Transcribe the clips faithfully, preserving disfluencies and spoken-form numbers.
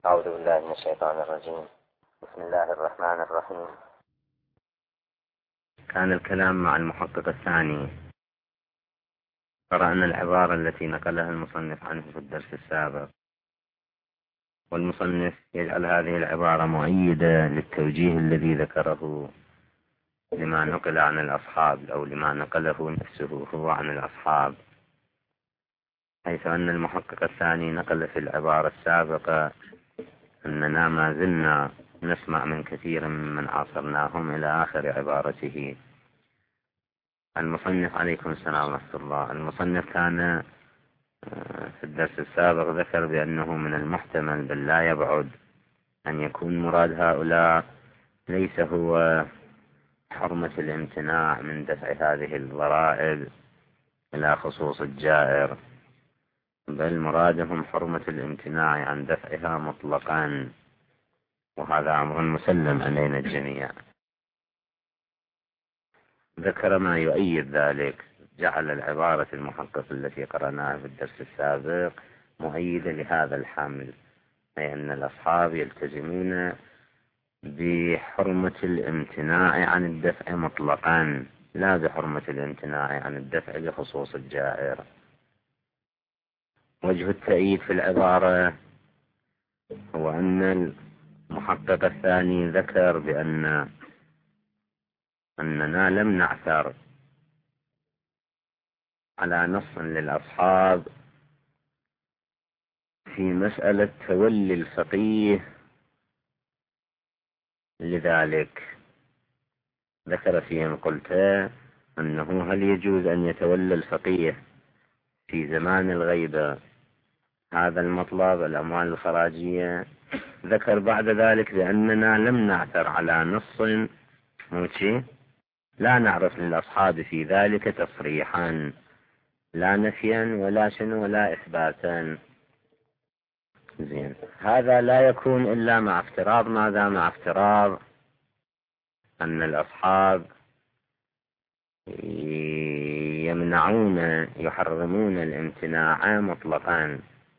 أعوذ بالله من الشيطان الرجيم. بسم الله الرحمن الرحيم. كان الكلام مع المحقق الثاني. قرأنا العبارة التي نقلها المصنف عنه في الدرس السابق، والمصنف يجعل هذه العبارة مؤيدة للتوجيه الذي ذكره لما نقل عن الأصحاب أو لما نقله نفسه هو عن الأصحاب، حيث أن المحقق الثاني نقل في العبارة السابقة أننا ما زلنا نسمع من كثير ممن عاصرناهم إلى آخر عبارته. المصنف عليكم السلام ورحمة الله. المصنف كان في الدرس السابق ذكر بأنه من المحتمل بل لا يبعد أن يكون مراد هؤلاء ليس هو حرمة الامتناع من دفع هذه الضرائب إلى خصوص الجائر، بل مرادهم حرمة الامتناع عن دفعها مطلقا، وهذا أمر مسلم علينا الجميع. ذكر ما يؤيد ذلك، جعل العبارة المحقق التي قرأناها في الدرس السابق مؤيدة لهذا الحمل، أي أن الأصحاب يلتزمون بحرمة الامتناع عن الدفع مطلقا، لا بحرمة الامتناع عن الدفع لخصوص الجائر. وجه التأييد في العبارة هو أن المحقق الثاني ذكر بأن أننا لم نعثر على نص للأصحاب في مسألة تولي الفقيه لذلك. ذكر فيهم قلت أنه هل يجوز أن يتولى الفقيه في زمان الغيبة هذا المطلب الأموال الخراجية. ذكر بعد ذلك بأننا لم نعثر على نص موشي، لا نعرف للأصحاب في ذلك تصريحا، لا نفيا ولا شنو ولا إثباتا. زين، هذا لا يكون إلا مع افتراض ماذا؟ مع افتراض أن الأصحاب يمنعون يحرمون الامتناع مطلقا،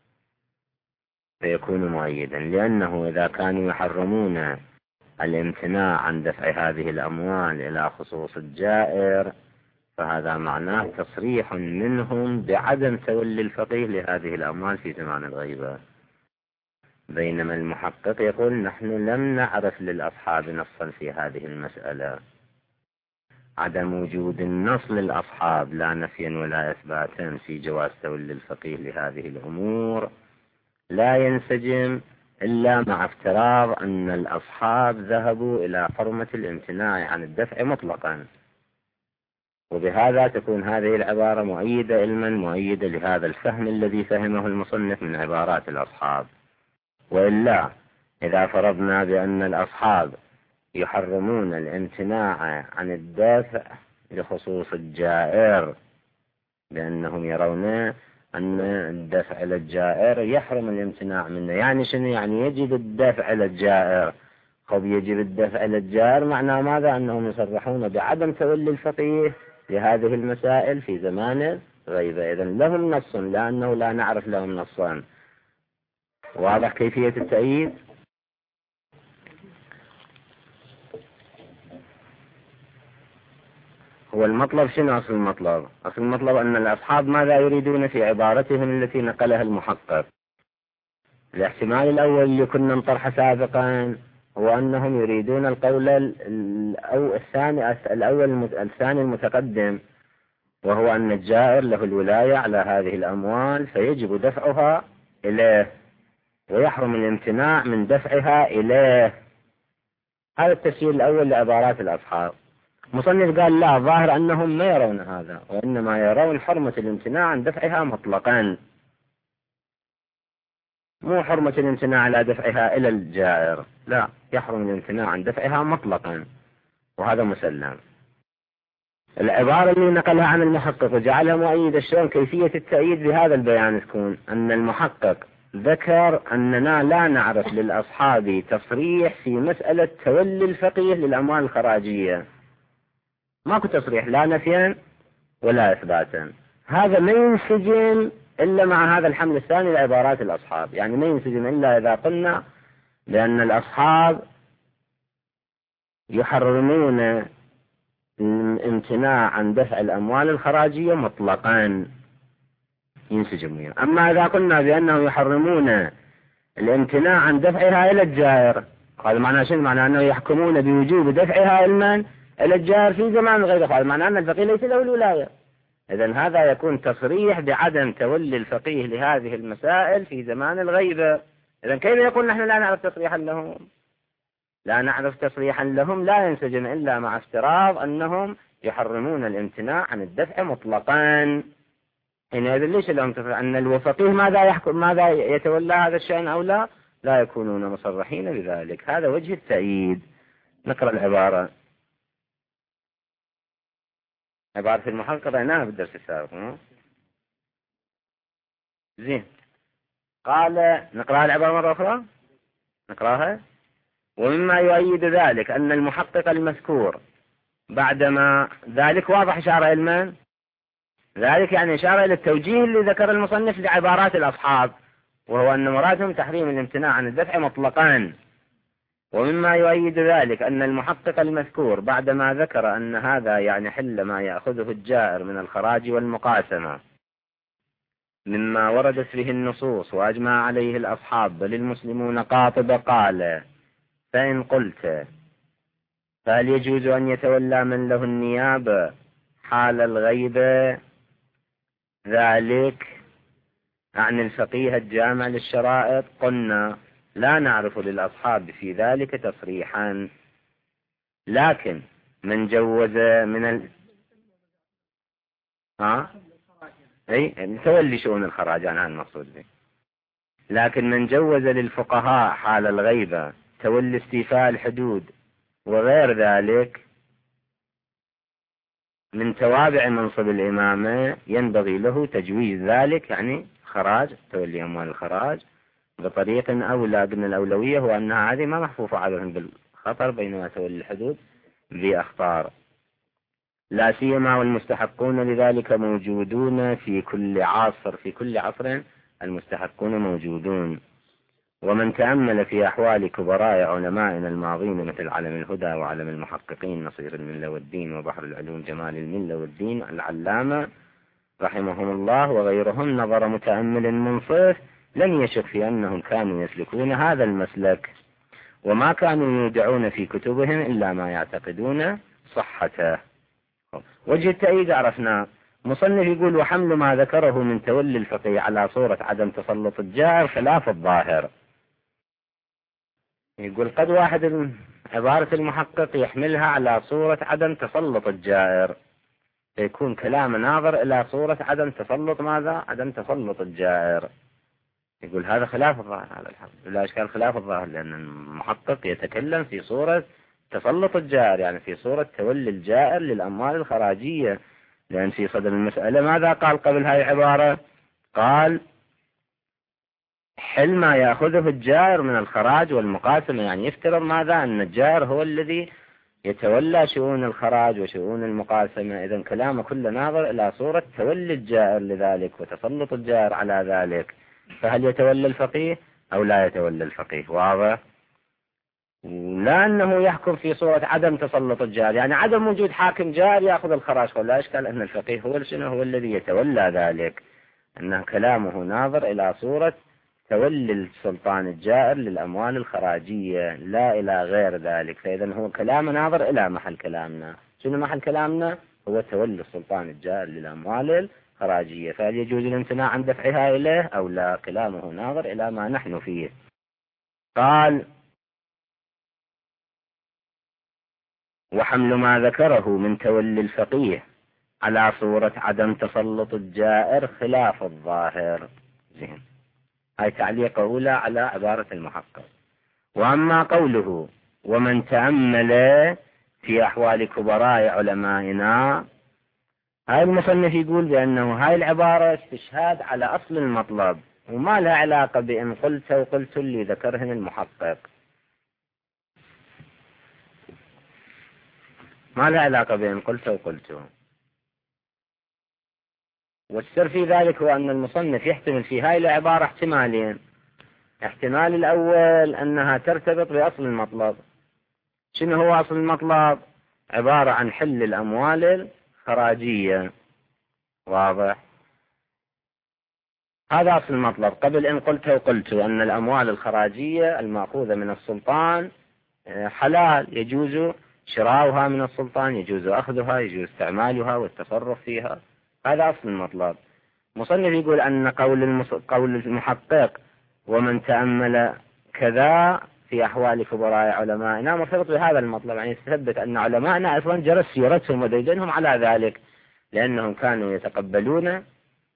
فيكون مؤيدا، لأنه إذا كانوا يحرمون الامتناع عن دفع هذه الأموال إلى خصوص الجائر فهذا معناه تصريح منهم بعدم تولي الفقيه لهذه الأموال في زمان الغيبة. بينما المحقق يقول نحن لم نعرف للأصحاب نصا في هذه المسألة. عدم وجود النص للأصحاب لا نفيا ولا إثباتا في جواز تولي الفقيه لهذه الأمور لا ينسجم إلا مع افتراض أن الأصحاب ذهبوا إلى حرمة الامتناع عن الدفع مطلقا، وبهذا تكون هذه العبارة مؤيدة علما مؤيدة لهذا الفهم الذي فهمه المصنف من عبارات الأصحاب. وإلا إذا فرضنا بأن الأصحاب يحرمون الامتناع عن الدفع لخصوص الجائر لأنهم يرون أن الدفع للجائر يحرم الامتناع منه، يعني شنو؟ يعني يجب الدفع للجائر. خب يجب الدفع للجائر معناه ماذا؟ أنهم يصرحون بعدم تولي الفقيه لهذه المسائل في زمان غيبة. إذن لهم نص لأنه لا نعرف لهم نصان. واضح كيفية التأييد؟ هو المطلب شنو أصل المطلب؟ أصل المطلب أن الأصحاب ماذا يريدون في عبارتهم التي نقلها المحقق. الاحتمال الأول اللي كنا نطرحه سابقا هو أنهم يريدون القول أو الثاني الأول الثاني المتقدم، وهو أن الجائر له الولاية على هذه الأموال فيجب دفعها إليه ويحرم الامتناع من دفعها إليه. هذا التفسير الأول لعبارات الأصحاب. مصنف قال لا، ظاهر أنهم ما يرون هذا، وإنما يرون حرمة الامتناع عن دفعها مطلقا، مو حرمة الامتناع على دفعها إلى الجائر، لا، يحرم الامتناع عن دفعها مطلقا، وهذا مسلم. العبارة اللي نقلها عن المحقق وجعلها مؤيدة شلون كيفية التأييد بهذا البيان تكون أن المحقق ذكر أننا لا نعرف للأصحاب تصريح في مسألة تولي الفقيه للأموال الخراجية، ماكو تصريح لا نفيا ولا إثباتا. هذا ما ينسجم إلا مع هذا الحمل الثاني لعبارات الأصحاب، يعني ما ينسجم إلا إذا قلنا لأن الأصحاب يحرمون الامتناع عن دفع الأموال الخراجية مطلقا ينسجم. أما إذا قلنا بأنه يحرمون الامتناع عن دفعها إلى الجائر، قال معنى شنو؟ معنى أنه يحكمون بوجوب دفعها المال إلى الجائر في زمان غير، قال معنى أن الفقيه ليس له الولاية. إذن هذا يكون تصريح بعدم تولي الفقيه لهذه المسائل في زمان الغيبة. إذن كيف يقول نحن لا نعرف تصريحا لهم؟ لا نعرف تصريحا لهم لا ينسجم إلا مع افتراض أنهم يحرمون الامتناع عن الدفع مطلقا. حينئذ ليس لهم تصريح أن الفقيه ماذا يحكم، ماذا يتولى هذا الشأن أو لا، لا يكونون مصرحين بذلك. هذا وجه التأييد. نقرأ العبارة، عبارة المحقق رأيناها بالدرس السابق. زين، قال نقرأ العبارة مرة أخرى، نقرأها. ومما يؤيد ذلك أن المحقق المذكور بعدما ذلك واضح إشارة إلى ذلك، يعني إشارة إلى التوجيه اللي ذكر المصنف لعبارات الأصحاب، وهو أن مرادهم تحريم الامتناع عن الدفع مطلقا. ومما يؤيد ذلك أن المحقق المذكور بعدما ذكر أن هذا يعني حل ما يأخذه الجائر من الخراج والمقاسمة مما وردت به النصوص وأجمع عليه الأصحاب بل المسلمون قاطبة، قال: فإن قلت فهل يجوز أن يتولى من له النيابة حال الغيبة ذلك عن الفقيه الجامع للشرائط؟ قلنا لا نعرف للأصحاب في ذلك تصريحا، لكن من جوز من ال... ها؟ أي تولي شؤون الخراج عن المقصود به، لكن من جوز للفقهاء حال الغيبة تولي استيفاء الحدود وغير ذلك من توابع منصب الإمامة ينبغي له تجويز ذلك، يعني خراج تولي أموال الخراج بطريق أولى. قلنا الأولوية هو أنها هذه ما محفوفة عليهم بالخطر، بينما تولي الحدود بأخطار، لا سيما والمستحقون لذلك موجودون في كل عصر، في كل عصر المستحقون موجودون. ومن تأمل في أحوال كبراء علمائنا الماضين مثل علم الهدى وعلم المحققين نصير الملة والدين وبحر العلوم جمال الملة والدين العلامة رحمهم الله وغيرهم، نظر متأمل منصف لم يشك في أنهم كانوا يسلكون هذا المسلك، وما كانوا يودعون في كتبهم إلا ما يعتقدون صحته. وجه التأييد عرفنا. مصنف يقول: وحمل ما ذكره من تولي الفقيه على صورة عدم تسلط الجائر خلاف الظاهر. يقول قد واحد عبارة المحقق يحملها على صورة عدم تسلط الجائر، يكون كلام ناظر إلى صورة عدم تسلط ماذا؟ عدم تسلط الجائر. يقول هذا خلاف الظاهر على الحق، لا إشكال خلاف الظاهر، لأن المحقق يتكلم في صورة تسلط الجائر، يعني في صورة تولي الجائر للأموال الخراجية، لأن في صدر المسألة ماذا قال قبل هاي العبارة؟ قال: حل ما يأخذه الجائر من الخراج والمقاسمة، يعني يفترض ماذا؟ أن الجائر هو الذي يتولى شؤون الخراج وشؤون المقاسمة. إذن كلامه كله ناظر إلى صورة تولي الجائر لذلك وتسلط الجائر على ذلك. فهل يتولى الفقيه أو لا يتولى الفقيه؟ واضح؟ لا أنه يحكم في صورة عدم تسلط الجائر، يعني عدم وجود حاكم جائر يأخذ الخراج، ولا إشكال أن الفقيه هو شنو؟ هو الذي يتولى ذلك. أن كلامه ناظر إلى صورة تولي السلطان الجائر للأموال الخراجية لا إلى غير ذلك. فإذا هو كلام ناظر إلى محل كلامنا. شنو محل كلامنا؟ هو تولي السلطان الجائر للأموال الخراجية، فهل يجوز الامتناع عن دفعها إليه أو لا؟ كلامه ناظر إلى ما نحن فيه. قال: وحمل ما ذكره من تولي الفقيه على صورة عدم تسلط الجائر خلاف الظاهر. زين، هاي تعليق أولى على عبارة المحقق. وأما قوله: ومن تأمل في أحوال كبراء علمائنا، هاي المصنف يقول بأنه هاي العبارة استشهاد على أصل المطلب، وما لها علاقة بإن قلت وقلت اللي ذكرهن المحقق، ما لها علاقة بإن قلت وقلت. والسر في ذلك هو أن المصنف يحتمل في هاي العبارة احتمالين: احتمال الأول أنها ترتبط بأصل المطلب. شنو هو أصل المطلب؟ عبارة عن حل الأموال الخراجية. واضح؟ هذا أصل المطلب. قبل إن قلت وقلت أن الأموال الخراجية المأخوذة من السلطان حلال، يجوز شراؤها من السلطان، يجوز أخذها، يجوز استعمالها والتصرف فيها. هذا أصل المطلب. مصنف يقول أن قول المص... قول المحقق ومن تأمل كذا في أحوال كبراء علمائنا مرتبط بهذا المطلب، يعني يثبت أن علمائنا أصلا جرت سيرتهم وديدنهم على ذلك، لأنهم كانوا يتقبلون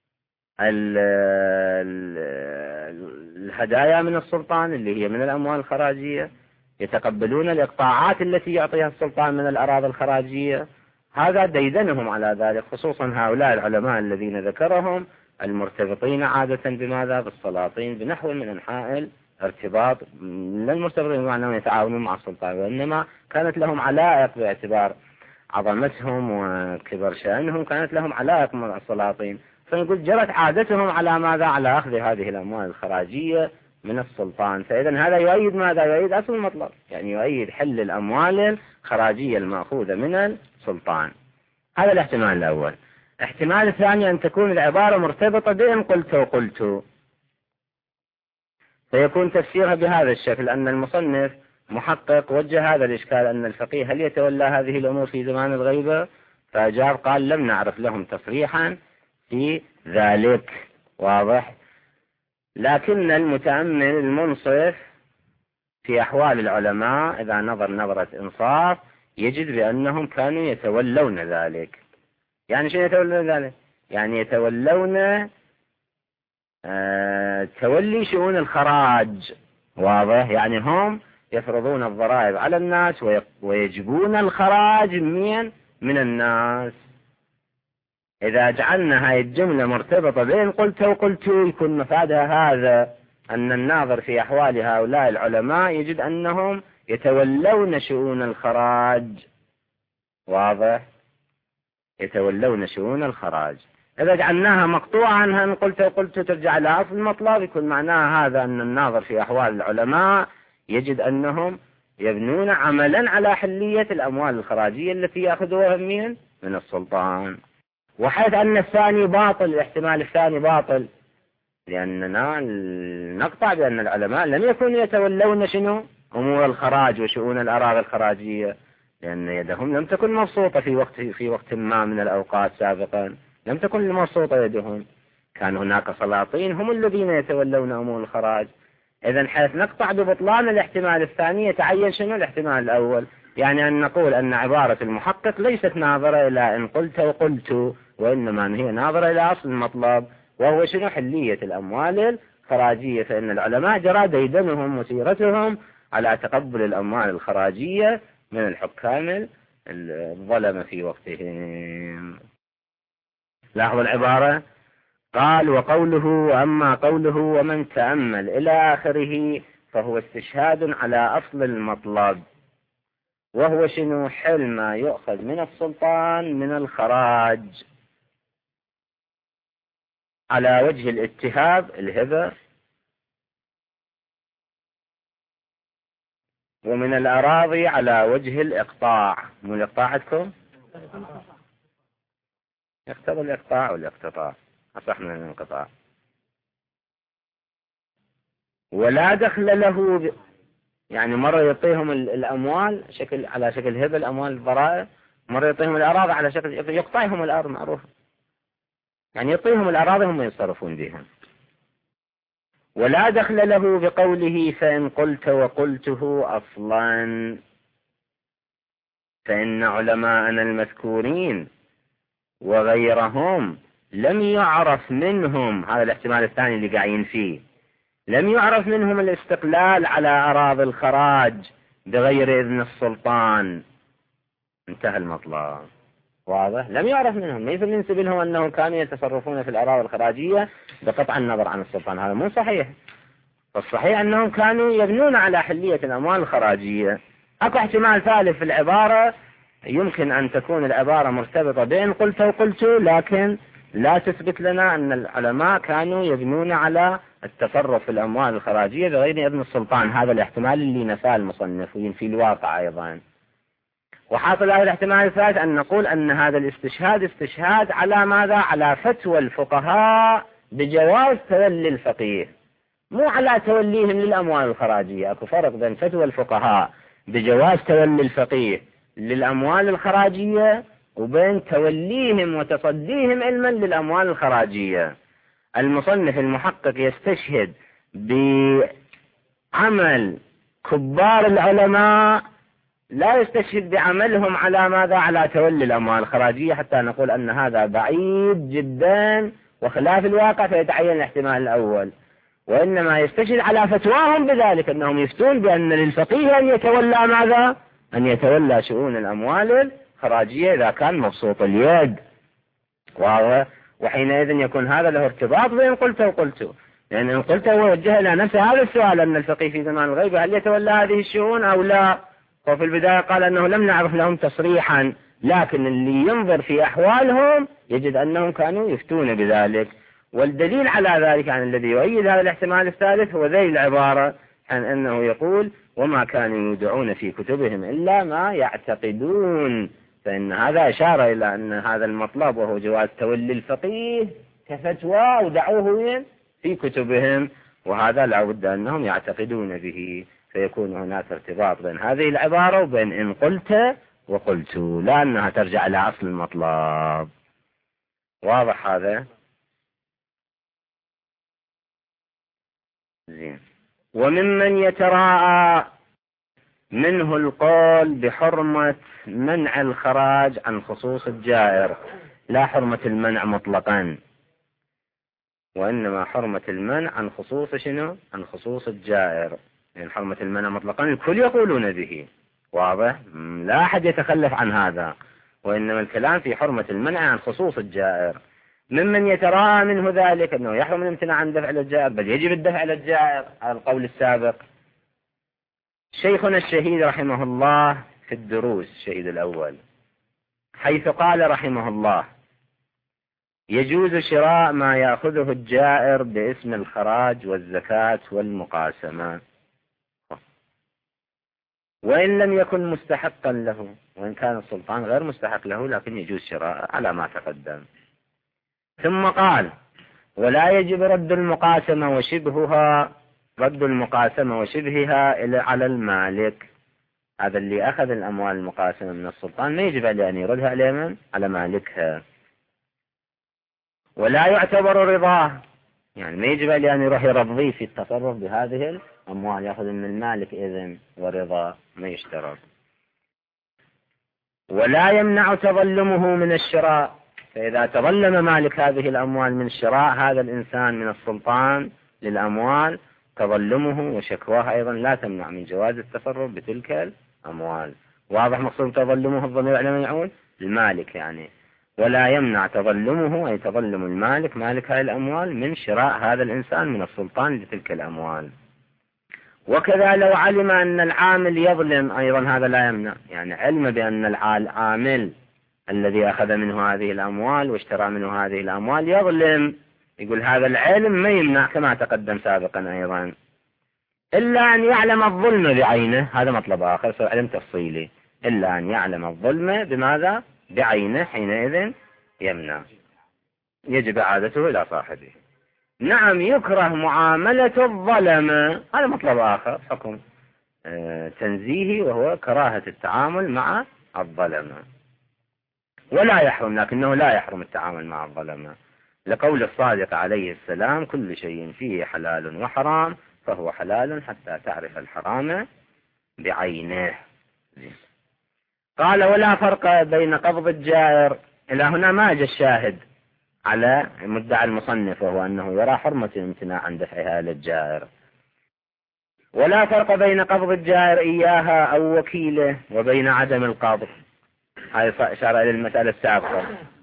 الهدايا من السلطان اللي هي من الأموال الخراجية، يتقبلون الإقطاعات التي يعطيها السلطان من الأراضي الخراجية. هذا ديدنهم على ذلك، خصوصا هؤلاء العلماء الذين ذكرهم المرتبطين عادة بماذا؟ بالسلاطين بنحو من أنحاء الارتباط، لا المرتبطين بمعنى أنهم يتعاونون مع السلطان، وإنما كانت لهم علائق باعتبار عظمتهم وكبر شأنهم، كانت لهم علائق مع السلاطين، فنقول جرت عادتهم على ماذا؟ على أخذ هذه الأموال الخراجية من السلطان. فإذا هذا يؤيد ماذا؟ يؤيد أصل المطلب، يعني يؤيد حل الأموال الخراجية المأخوذة من السلطان. هذا الاحتمال الأول. احتمال الثاني أن تكون العبارة مرتبطة بإن قلت وقلت، فيكون تفسيرها بهذا الشكل، أن المصنف محقق وجه هذا الإشكال أن الفقيه هل يتولى هذه الأمور في زمان الغيبة؟ فأجاب قال لم نعرف لهم تصريحا في ذلك. واضح؟ لكن المتأمل المنصف في أحوال العلماء إذا نظر نظرة إنصاف يجد بأنهم كانوا يتولون ذلك. يعني شو يتولون ذلك؟ يعني يتولون آه تولي شؤون الخراج. واضح؟ يعني هم يفرضون الضرائب على الناس ويجبون الخراج من من الناس. إذا جعلنا هاي الجملة مرتبطة بين قلت وقلت يكون مفادها هذا أن الناظر في أحوال هؤلاء العلماء يجد أنهم يتولون شؤون الخراج. واضح؟ يتولون شؤون الخراج. إذا جعلناها مقطوعة عنها أن قلت وقلت ترجع إلى أصل المطلب، يكون معناها هذا أن الناظر في أحوال العلماء يجد أنهم يبنون عملا على حلية الأموال الخراجية التي يأخذوها من من السلطان. وحيث أن الثاني باطل، الاحتمال الثاني باطل، لأننا نقطع بأن العلماء لم يكونوا يتولون شنو؟ أمور الخراج وشؤون الأراضي الخراجية، لأن يدهم لم تكن مبسوطة في وقت في وقت ما من الأوقات سابقا، لم تكن مبسوطة يدهم، كان هناك سلاطين هم الذين يتولون أمور الخراج. إذا حيث نقطع ببطلان الاحتمال الثاني يتعين شنو الاحتمال الأول، يعني أن نقول أن عبارة المحقق ليست ناظرة إلى إن قلت وقلت، وإنما هي ناظرة إلى أصل المطلب، وهو شنو؟ حلية الأموال الخراجية. فإن العلماء جرى ديدنهم وسيرتهم على تقبل الأموال الخراجية من الحكام الظلمة في وقتهم. لاحظوا العبارة، قال وقوله وأما قوله ومن تأمل إلى آخره فهو استشهاد على أصل المطلب، وهو شنو؟ حل ما يؤخذ من السلطان من الخراج على وجه الاتهاب الهبة، ومن الأراضي على وجه الإقطاع. مو الإقطاع عندكم؟ يقتضي الإقطاع والاقتطاع، أصح من الانقطاع. ولا دخل له ب... يعني مرة يعطيهم الأموال شكل على شكل هبة، الأموال الضرائب، مرة يعطيهم الأراضي على شكل يقطعهم الأرض، معروف، يعني يعطيهم الأراضي هم يتصرفون بها. ولا دخل له بقوله فإن قلت وقلته أصلا، فإن علماءنا المذكورين وغيرهم لم يعرف منهم، هذا الاحتمال الثاني اللي قاعدين فيه، لم يعرف منهم الاستقلال على أراضي الخراج بغير إذن السلطان. انتهى المطلب. واضح؟ لم يعرف منهم، ليس من سبيلهم أنهم كانوا يتصرفون في الأراضي الخراجية بقطع النظر عن السلطان، هذا مو صحيح. فالصحيح أنهم كانوا يبنون على حلية الأموال الخراجية. أكو احتمال ثالث في العبارة، يمكن أن تكون العبارة مرتبطة بين قلت وقلت، لكن لا تثبت لنا أن العلماء كانوا يبنون على التصرف في الأموال الخراجية بغير إذن السلطان. هذا الاحتمال اللي نفاه المصنف وينفي الواقع أيضا. وحاصل هذا الاحتمال الثالث أن نقول أن هذا الاستشهاد استشهاد على ماذا؟ على فتوى الفقهاء بجواز تولي الفقيه، مو على توليهم للأموال الخراجية. أكو فرق بين فتوى الفقهاء بجواز تولي الفقيه للأموال الخراجية وبين توليهم وتصديهم علما للأموال الخراجية. المصنف المحقق يستشهد بعمل كبار العلماء، لا يستشهد بعملهم على ماذا؟ على تولي الأموال الخراجية، حتى نقول أن هذا بعيد جدا وخلاف الواقع فيتعين الاحتمال الأول. وإنما يستشهد على فتواهم بذلك، أنهم يفتون بأن للفقيه أن يتولى ماذا؟ أن يتولى شؤون الأموال الخراجية إذا كان مبسوط اليد، وحينئذ يكون هذا له ارتباط بين قلت وقلت. لأن إن قلت ووجه إلى نفسه هذا السؤال، أن الفقيه في زمان الغيبة هل يتولى هذه الشؤون أو لا؟ وفي البداية قال أنه لم نعرف لهم تصريحا، لكن اللي ينظر في أحوالهم يجد أنهم كانوا يفتون بذلك. والدليل على ذلك عن الذي يؤيد هذا الاحتمال الثالث هو ذي العبارة عن أنه يقول وما كانوا يودعون في كتبهم إلا ما يعتقدون. فإن هذا أشار إلى أن هذا المطلب وهو جواز تولي الفقيه كفتوى ودعوه في كتبهم، وهذا لا بد أنهم يعتقدون به، فيكون هناك ارتباط بين هذه العبارة وبين إن قلت وقلت، لأنها ترجع إلى أصل المطلب. واضح هذا؟ زين. وممن يتراءى منه القول بحرمة منع الخراج عن خصوص الجائر، لا حرمة المنع مطلقا، وإنما حرمة المنع عن خصوص شنو؟ عن خصوص الجائر. يعني حرمة المنع مطلقا الكل يقولون به، واضح؟ لا أحد يتخلف عن هذا، وإنما الكلام في حرمة المنع عن خصوص الجائر. ممن يتراءى منه ذلك أنه يحرم الامتناع عن دفع الجائر، بل يجب الدفع للجائر على القول السابق. شيخنا الشهيد رحمه الله في الدروس الشهيد الأول حيث قال رحمه الله يجوز شراء ما يأخذه الجائر باسم الخراج والزكاة والمقاسمة وإن لم يكن مستحقا له، وإن كان السلطان غير مستحق له لكن يجوز شراء على ما تقدم. ثم قال ولا يجب رد المقاسمة وشبهها رد المقاسمة وشبهها إلى على المالك. هذا اللي أخذ الأموال المقاسمة من السلطان ما يجب عليه أن يردها على على مالكها. ولا يعتبر رضاه، يعني ما يجب عليه أن يروح يرضيه في التصرف بهذه الأموال، يأخذ من المالك إذن ورضا ما يشترط. ولا يمنع تظلمه من الشراء، فإذا تظلم مالك هذه الأموال من شراء هذا الإنسان من السلطان للأموال تظلمه وشكواها أيضا لا تمنع من جواز التصرف بتلك الأموال. واضح مقصود تظلمه؟ الضمير على من يعود؟ المالك يعني. ولا يمنع تظلمه أي تظلم المالك مالك هذه الأموال من شراء هذا الإنسان من السلطان لتلك الأموال. وكذا لو علم أن العامل يظلم أيضا هذا لا يمنع، يعني علم بأن العامل الذي أخذ منه هذه الأموال واشترى منه هذه الأموال يظلم، يقول هذا العلم ما يمنع كما تقدم سابقا أيضا، إلا أن يعلم الظلم بعينه. هذا مطلب آخر سوى علم تفصيلي، إلا أن يعلم الظلم بماذا؟ بعينه، حينئذ يمنع، يجب إعادته إلى صاحبه. نعم يكره معاملة الظلم، هذا مطلب آخر حكم تنزيهي وهو كراهة التعامل مع الظلم. ولا يحرم، لكنه لا يحرم التعامل مع الظلم، لقول الصادق عليه السلام كل شيء فيه حلال وحرام فهو حلال حتى تعرف الحرام بعينه. قال ولا فرق بين قبض الجائر، إلى هنا ما جاء الشاهد على مدعى المصنف وهو أنه يرى حرمة الامتناع عن دفعها للجائر. ولا فرق بين قبض الجائر إياها أو وكيله وبين عدم القبض، هذه إشارة إلى المسألة السابقة،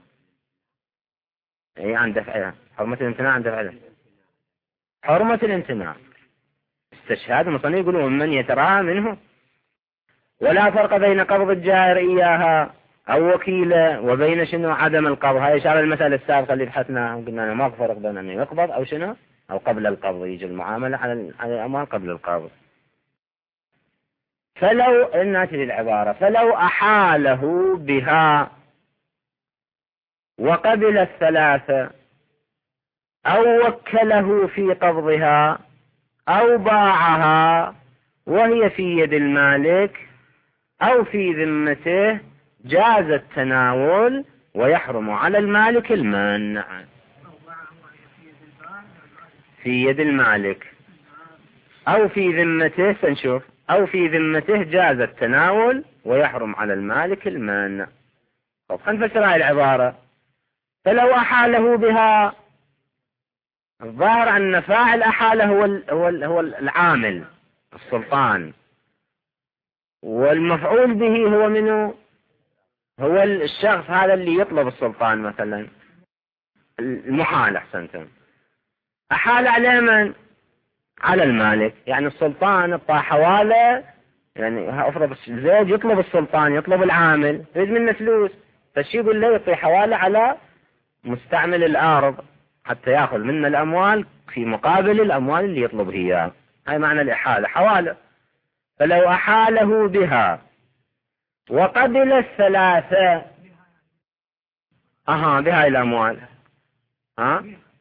أي عن دفعها حرمة الامتناع عن دفعها حرمة الامتناع استشهاد المصنف يقولون من يتراءى منه. ولا فرق بين قبض الجائر إياها أو وكيله وبين شنو عدم القبض، هذه إشارة المسألة السابقة اللي بحثناها، قلنا ما فرق بين أن يقبض أو شنو أو قبل القبض، يجي المعاملة على الأموال قبل القبض. فلو نأتي للعبارة فلو أحاله بها وقبل الثلاثة أو وكله في قبضها أو باعها وهي في يد المالك أو في ذمته جاز التناول ويحرم على المالك المنع. في يد المالك أو في ذمته، سنشوف، أو في ذمته جاز التناول ويحرم على المالك المنع. طب نفسر هاي العبارة. فلو أحاله بها، الظاهر أن فاعل أحاله هو هو هو العامل السلطان، والمفعول به هو منه، هو الشخص هذا اللي يطلب السلطان، مثلا المحال. أحسنتم. أحال على من؟ على المالك. يعني السلطان اعطى حوالة، يعني افرض زيد يطلب السلطان، يطلب العامل، يريد منه فلوس، فالشي يقول له يعطي حوالة على مستعمل الأرض حتى يأخذ منه الأموال في مقابل الأموال اللي يطلب هي. هاي معنى الإحالة، حوالة. فلو أحاله بها وقبل الثلاثة، أها بهاي الأموال، ها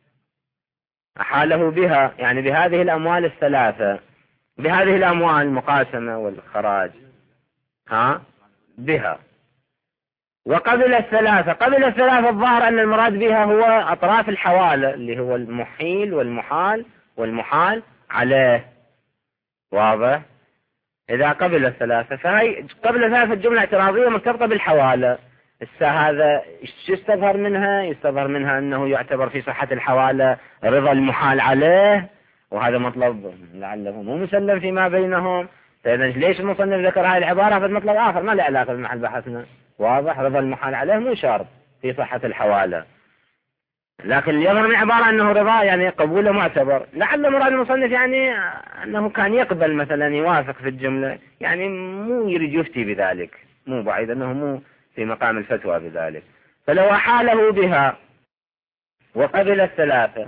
أحاله بها يعني بهذه الأموال الثلاثة، بهذه الأموال المقاسمة والخراج، ها بها وقبل الثلاثة. قبل الثلاثة الظاهر أن المراد بها هو أطراف الحوالة اللي هو المحيل والمحال والمحال عليه. واضح؟ إذا قبل الثلاثة، فهي قبل الثلاثة الجملة اعتراضية مرتبطة بالحوالة. هذا يستظهر منها يستظهر منها أنه يعتبر في صحة الحوالة رضا المحال عليه، وهذا مطلب لعله مو مسلم فيما بينهم. فإذا ليش المصنف ذكر هذه العبارة في مطلب آخر ما له علاقة بمحل بحثنا؟ واضح؟ رضا المحال عليه مو شرط في صحة الحوالة، لكن يظهر من العبارة أنه رضا يعني قبوله معتبر. لعل مراد المصنف يعني أنه كان يقبل مثلا، يوافق في الجملة، يعني مو يريد يفتي بذلك، مو بعيد أنه مو في مقام الفتوى بذلك. فلو أحاله بها وقبل الثلاثة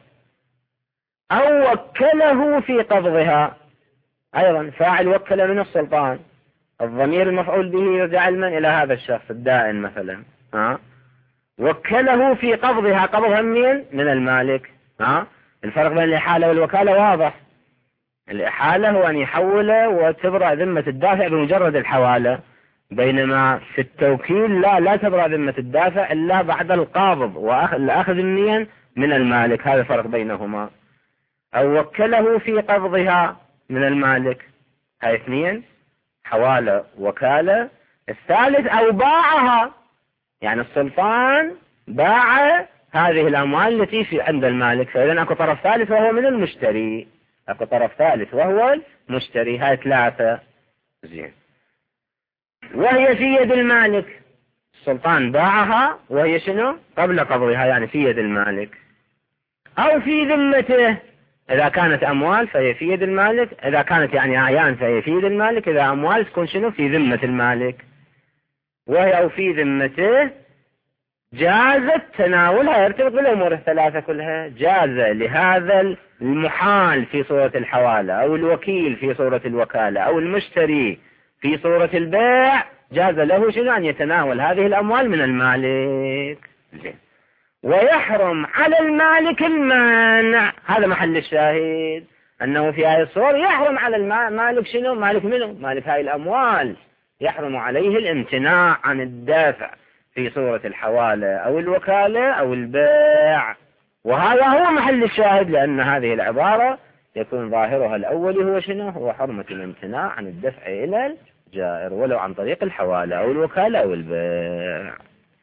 أو وكله في قبضها، أيضا فاعل وكل من السلطان، الضمير المفعول به يرجع من إلى هذا الشخص الدائن مثلا، ها وكله في قبضها. قبضها من من المالك. ها الفرق بين الإحالة والوكالة واضح. الإحالة هو أن يحوله وتبرأ ذمة الدافع بمجرد الحوالة، بينما في التوكيل لا لا تبرأ ذمة الدافع إلا بعد القابض والأخذ النيا من المالك. هذا الفرق بينهما. أو وكله في قبضها من المالك، هاي اثنين، حوالة وكالة. الثالث أو باعها، يعني السلطان باع هذه الأموال التي في عند المالك، فإذا أكو طرف ثالث وهو من المشتري، أكو طرف ثالث وهو المشتري. هاي ثلاثة. زين. وهي في يد المالك، السلطان باعها وهي شنو؟ قبل قبضها، يعني في يد المالك. أو في ذمته، إذا كانت أموال فهي في يد المالك، إذا كانت يعني أعيان فهي في يد المالك، إذا أموال تكون شنو؟ في ذمة المالك. وهي أو في ذمته جاز تناولها، يرتبط بالأمور الثلاثة كلها. جاز لهذا المحال في صورة الحوالة أو الوكيل في صورة الوكالة أو المشتري في صورة البيع، جاز له شنو؟ أن يتناول هذه الأموال من المالك. زين. ويحرم على المالك المانع. هذا محل الشاهد، أنه في هذه الصور يحرم على المالك شنو؟ مالك منه؟ مالك هذه الأموال يحرم عليه الامتناع عن الدافع في صورة الحوالة أو الوكالة أو البيع. وهذا هو محل الشاهد، لأن هذه العبارة يكون ظاهرها الأول هو شنو؟ هو حرمة الامتناع عن الدفع إلى الجائر ولو عن طريق الحوالة أو الوكالة أو البيع.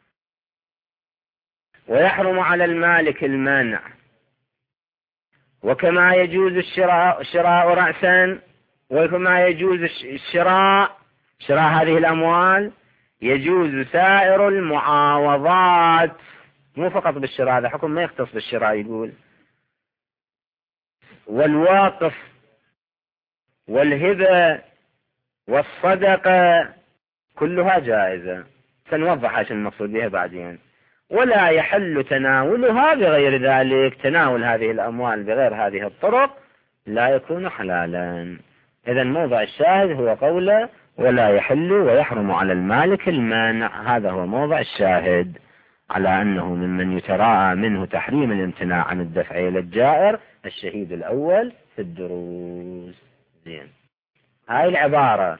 ويحرم على المالك المنع. وكما يجوز الشراء شراء رأسا، وكما يجوز الشراء شراء هذه الأموال، يجوز سائر المعاوضات. مو فقط بالشراء، هذا حكم ما يختص بالشراء. يقول والواقف والهبة والصدقة كلها جائزة. سنوضح ايش المقصود بها بعدين. ولا يحل تناولها بغير ذلك. تناول هذه الأموال بغير هذه الطرق لا يكون حلالا. إذا موضع الشاهد هو قوله ولا يحل ويحرم على المالك المانع. هذا هو موضع الشاهد على أنه ممن يتراءى منه تحريم الامتناع عن الدفع إلى الجائر الشهيد الأول في الدروس. زين، هاي العبارة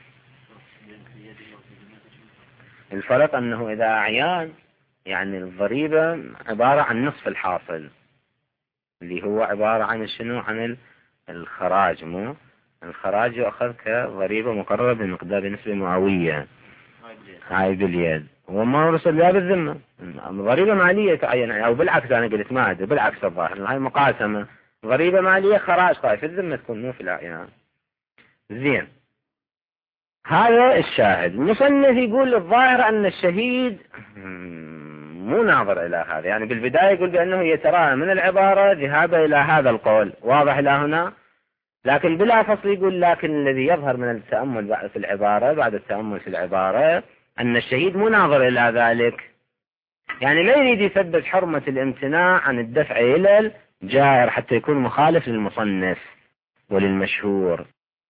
الفرق أنه إذا أعيان يعني الضريبة عبارة عن نصف الحاصل اللي هو عبارة عن شنو؟ عن الخراج. مو الخراج يؤخذ كضريبة مقررة بمقدار نسبة مئوية، هاي باليد، وما يرسل بها بالذمة. ضريبة مالية تعين، أو بالعكس أنا قلت ما أدري، بالعكس الظاهر هاي مقاسمة. ضريبة مالية خراج طيب في الذمة تكون مو في الأعيان. زين، هذا الشاهد. المصنف يقول الظاهر أن الشهيد مو ناظر إلى هذا، يعني بالبداية يقول بأنه يتراءى من العبارة ذهاب إلى هذا القول، واضح إلى هنا، لكن بلا فصل يقول لكن الذي يظهر من التأمل في العبارة بعد التأمل في العبارة أن الشهيد مو ناظر إلى ذلك، يعني لا يريد يثبت حرمة الامتناع عن الدفع إلى الجائر حتى يكون مخالف للمصنف وللمشهور،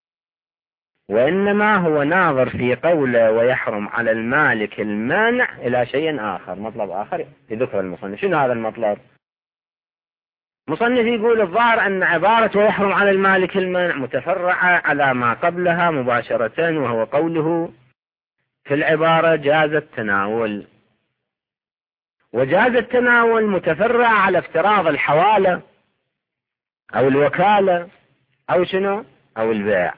وإنما هو ناظر في قوله ويحرم على المالك المانع إلى شيء آخر، مطلب آخر يذكر المصنف. شنو هذا المطلب؟ مصنف يقول الظاهر أن عبارة ويحرم على المالك المانع متفرعة على ما قبلها مباشرة، وهو قوله في العبارة جاز التناول. وجاز التناول متفرع على افتراض الحوالة أو الوكالة أو شنو أو البيع.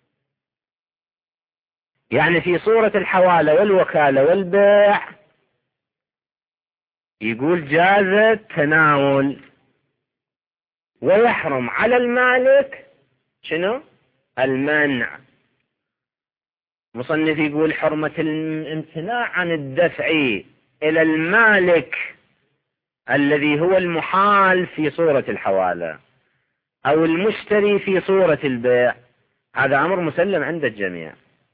يعني في صورة الحوالة والوكالة والبيع يقول جاز التناول، ويحرم على المالك شنو المنع. مصنف يقول حرمة الامتناع عن الدفع إلى المالك الذي هو المحال في صورة الحوالة أو المشتري في صورة البيع، هذا أمر مسلم عند الجميع.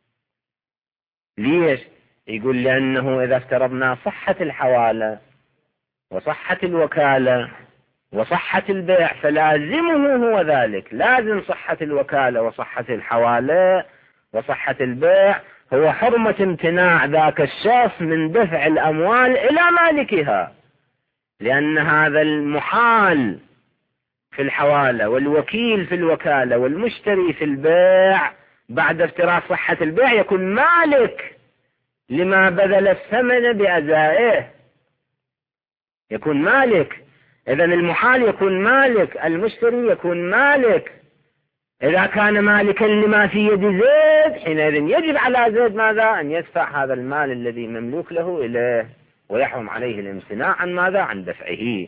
ليش؟ يقول لأنه إذا افترضنا صحة الحوالة وصحة الوكالة وصحة البيع فلازمه هو ذلك، لازم صحة الوكالة وصحة الحوالة وصحة البيع هو حرمة امتناع ذاك الشخص من دفع الأموال إلى مالكها، لأن هذا المحال في الحوالة والوكيل في الوكالة والمشتري في البيع بعد افتراض صحة البيع يكون مالك لما بذل الثمن بأزائه، يكون مالك. إذا المحال يكون مالك، المشتري يكون مالك. إذا كان مالكا لما في يد زيد حينئذ يجب على زيد ماذا؟ أن يدفع هذا المال الذي مملوك له إليه، ويحرم عليه الامتناع عن ماذا؟ عن دفعه.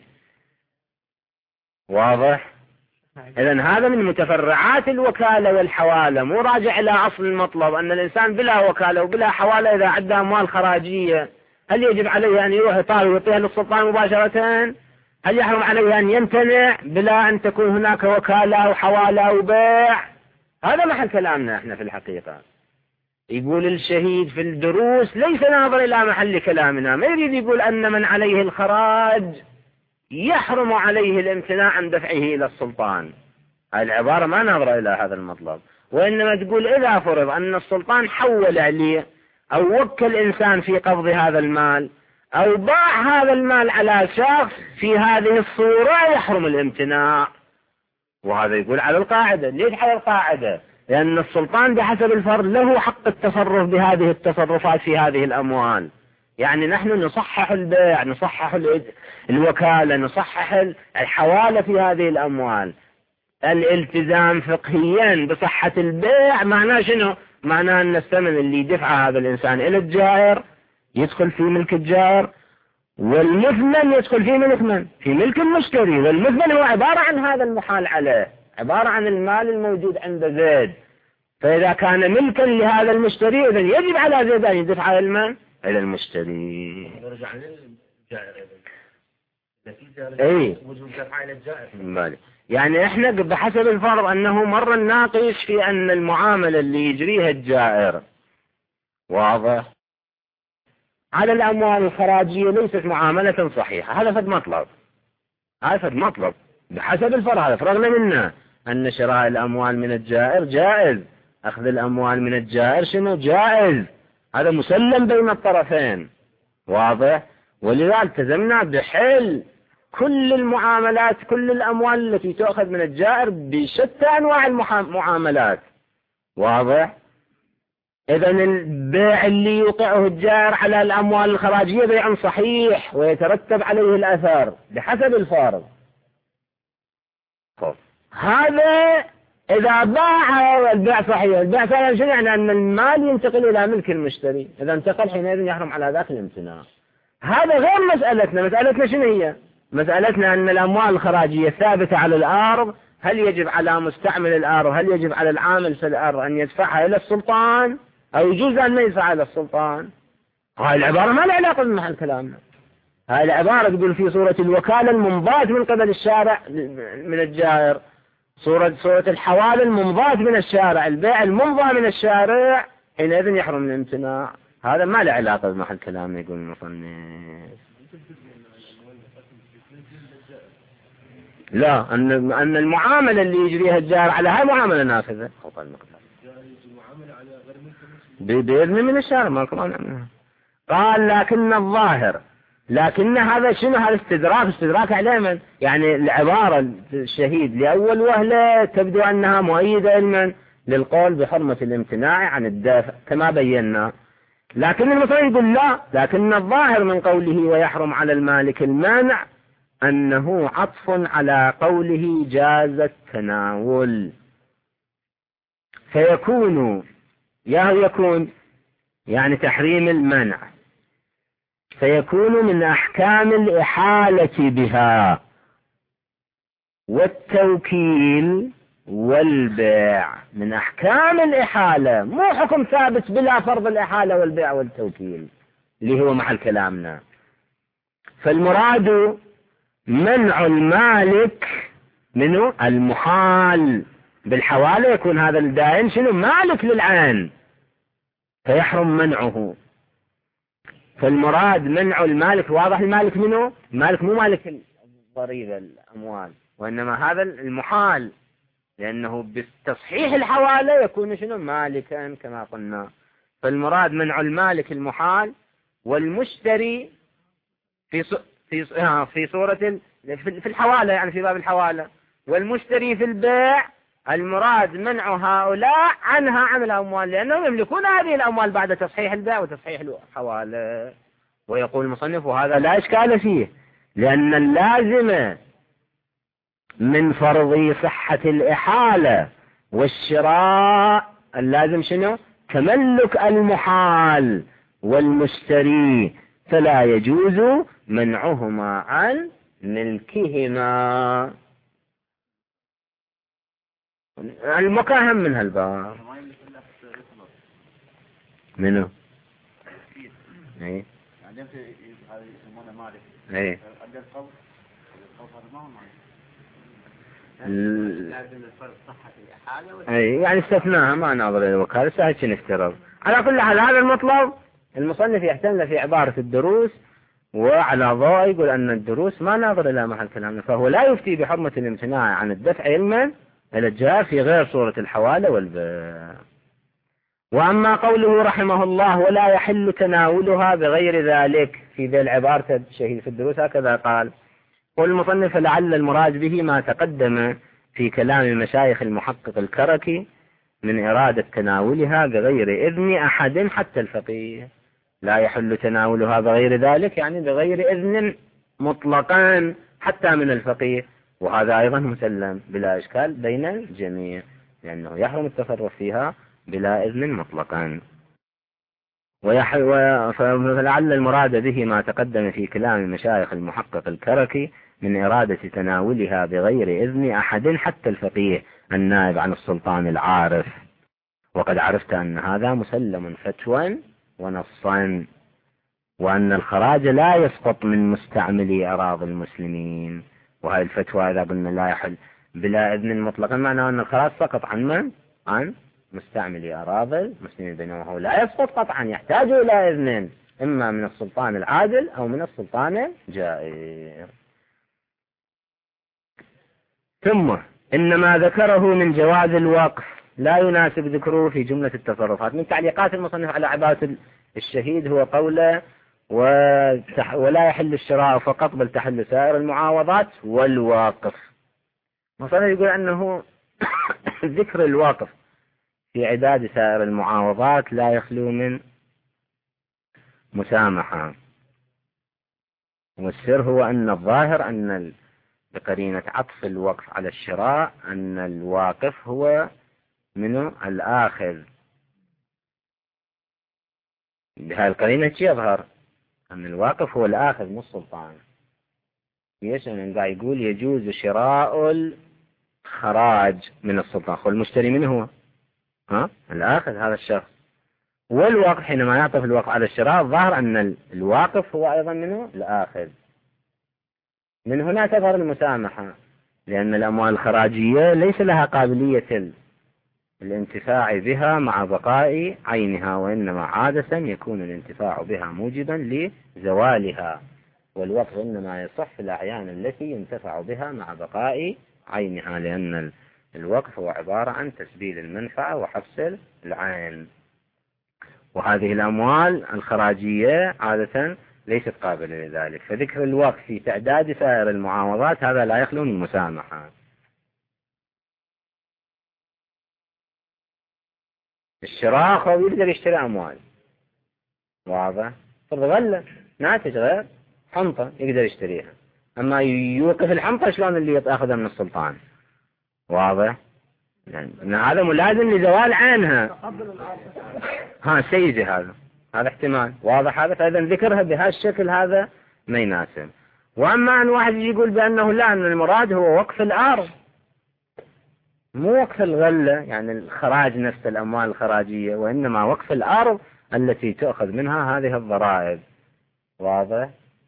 واضح؟ إذن هذا من متفرعات الوكالة والحوالة، مو راجع إلى أصل المطلب أن الإنسان بلا وكالة وبلا حوالة إذا عنده أموال خراجية هل يجب عليه أن يروح يطالب ويعطيها للسلطان مباشرة؟ هل يحرم عليه أن يمتنع بلا أن تكون هناك وكالة أو حوالة أو بيع؟ هذا محل كلامنا احنا في الحقيقة. يقول الشهيد في الدروس ليس ناظر إلى محل كلامنا، ما يريد يقول أن من عليه الخراج يحرم عليه الامتناع عن دفعه إلى السلطان، هذه العبارة ما ناظرة إلى هذا المطلب، وإنما تقول إذا فرض أن السلطان حول عليه أو وكل إنسان في قبض هذا المال أو باع هذا المال على شخص في هذه الصورة يحرم الامتناع. وهذا يقول على القاعدة. ليش على القاعدة؟ لأن السلطان بحسب الفرض له حق التصرف بهذه التصرفات في هذه الأموال، يعني نحن نصحح البيع، نصحح الوكالة، نصحح الحوالة في هذه الأموال. الالتزام فقهيا بصحة البيع معناه شنو؟ معناه أن الثمن اللي يدفع هذا الإنسان إلى الجائر يدخل في ملك الجائر، والمثمن يدخل في ملك من؟ في ملك المشتري، والمثمن هو عبارة عن هذا المحال عليه، عبارة عن المال الموجود عند زيد. فإذا كان ملكا لهذا المشتري إذن يجب على زيد أن يدفع المال إلى المشتري. نرجع للجائر اي وجود دفع إلى الجائر. بالي. يعني احنا بحسب الفرض انه مرة نناقش في ان المعاملة اللي يجريها الجائر واضح على الأموال الخراجية ليست معاملة صحيحة. هذا فد مطلب، هذا فد مطلب بحسب الفرع. هذا فرغنا منه أن شراء الأموال من الجائر جائز، أخذ الأموال من الجائر شنو جائز، هذا مسلم بين الطرفين، واضح. ولذا التزمنا بحل كل المعاملات، كل الأموال التي تؤخذ من الجائر بشتى أنواع المعاملات، واضح. إذا البيع اللي يوقعه الجائر على الأموال الخراجية بيع صحيح ويترتب عليه الأثر بحسب الفارض. هذا إذا باع البيع صحيح. البيع صحيح شنو يعني؟ أن المال ينتقل إلى ملك المشتري، إذا انتقل حينئذ يحرم على ذاك الامتناع. هذا غير مسألتنا. مسألتنا شنو هي؟ مسألتنا أن الأموال الخراجية ثابتة على الأرض، هل يجب على مستعمل الأرض، هل يجب على العامل في الأرض أن يدفعها إلى السلطان أو يجوز أن ما يدفعها إلى السلطان؟ هاي العبارة ما لها علاقة بمحل كلامنا. هاي العبارة تقول في صورة الوكالة الممضاة من قبل الشارع من الجائر، صورة صورة الحوالة الممضاة من الشارع، البيع الممضى من الشارع، حينئذ يحرم الامتناع. هذا ما له علاقة بمحل كلامنا. يقول المصنف لا، أن أن المعاملة اللي يجريها الجائر على هاي معاملة نافذة بإذن من الشارع، ما كمان. قال لكن الظاهر، لكن هذا شنو؟ هذا استدراك. استدراك على من؟ يعني العبارة الشهيد لأول وهلة تبدو أنها مؤيدة علما للقول بحرمة الامتناع عن الدافع كما بينا، لكن المصنف يقول لا، لكن الظاهر من قوله ويحرم على المالك المانع أنه عطف على قوله جاز التناول، فيكون يا يكون يعني تحريم المنع، فيكون من أحكام الإحالة بها والتوكيل والبيع، من أحكام الإحالة، مو حكم ثابت بلا فرض الإحالة والبيع والتوكيل اللي هو محل كلامنا. فالمراد منع المالك منه المحال بالحوالة، يكون هذا الدائن شنو؟ مالك للعين، فيحرم منعه. فالمراد منع المالك، واضح. المالك منه المالك مو مالك الضريبة الأموال، وإنما هذا المحال، لأنه بتصحيح الحوالة يكون شنو؟ مالكا كما قلنا. فالمراد منع المالك المحال، والمشتري في في في صورة في الحوالة، يعني في باب الحوالة، والمشتري في البيع المراد منع هؤلاء عنها عن الأموال، لأنهم يملكون هذه الأموال بعد تصحيح البيع وتصحيح الحوالة. ويقول المصنف وهذا لا إشكال فيه، لأن اللازم من فرض صحة الإحالة والشراء اللازم شنو؟ تملك المحال والمشتري، فلا يجوز منعهما عن ملكهما. المكاهم من هالباب منو؟ ايه ايه اي يعني استثناها، ما ناظر الى الوكالة، سهل نفترض. على كل حال هذا المطلب المصنف يحتمل في عبارة الدروس، وعلى ضوء يقول أن الدروس ما ناظر إلى محل كلامنا، فهو لا يفتي بحرمة الامتناع عن الدفع علما إلى الجار في غير صورة الحوالة والبيع. وأما قوله رحمه الله ولا يحل تناولها بغير ذلك، في ذي العبارة الشهيد في الدروس هكذا قال. قل المصنف لعل المراد به ما تقدم في كلام مشايخ المحقق الكركي من إرادة تناولها بغير إذن أحد حتى الفقيه. لا يحل تناولها بغير ذلك يعني بغير إذن مطلقا حتى من الفقيه، وهذا أيضا مسلم بلا إشكال بين الجميع، لأنه يحرم التصرف فيها بلا إذن مطلقا. فلعل المراد به ما تقدم في كلام مشايخ المحقق الكركي من إرادة تناولها بغير إذن أحد حتى الفقيه النائب عن السلطان العارف. وقد عرفت أن هذا مسلم فتوى ونصا، وأن الخراج لا يسقط من مستعملي أراضي المسلمين. وهذه الفتوى إذا قلنا لا يحل بلا إذن مطلقا معناه أن الخراج سقط عن من؟ عن مستعملي أراضي المسلمين، بينما هو لا يسقط قطعا، يحتاج إلى إذن إما من السلطان العادل أو من السلطان الجائر. ثم إن ما ذكره من جواز الوقف لا يناسب ذكره في جملة التصرفات. من تعليقات المصنف على عبارة الشهيد هو قوله ولا يحل الشراء فقط بل تحل سائر المعاوضات والواقف. المصنف يقول أنه ذكر الواقف في عداد سائر المعاوضات لا يخلو من مسامحة، والسر هو أن الظاهر أن بقرينة عطف الوقف على الشراء أن الواقف هو منه الآخذ. بهذه القرينة يظهر أن الواقف هو الآخذ مو السلطان. ليش؟ أن قاعد يقول يجوز شراء الخراج من السلطان، والمشتري منه هو ها الآخذ هذا الشخص. والوقف حينما يعطف الوقف على الشراء الظاهر أن الواقف هو أيضا منه الآخذ. من هنا تظهر المسامحة، لأن الأموال الخراجية ليس لها قابلية الانتفاع بها مع بقاء عينها، وإنما عادة يكون الانتفاع بها موجبا لزوالها، والوقف إنما يصح في الأعيان التي ينتفع بها مع بقاء عينها، لأن الوقف هو عبارة عن تسبيل المنفعة وحبس العين. وهذه الأموال الخراجية عادة ليست قابلة لذلك، فذكر الوقف في تعداد سائر المعاوضات هذا لا يخلو من مسامحة. الشراء هو يقدر يشتري أموال واضح، فرض غلة ناتج غير حنطة يقدر يشتريها، أما يوقف الحنطة شلون اللي يأخذها من السلطان واضح، يعني هذا ملازم لزوال عينها. ها سيدي هذا هذا احتمال واضح هذا، فإذا ذكرها بهذا الشكل هذا ما يناسب. وأما أن واحد يقول بأنه لا، أن المراد هو وقف الأرض مو وقف الغلة يعني الخراج نفس الأموال الخراجية، وإنما وقف الأرض التي تأخذ منها هذه الضرائب واضح.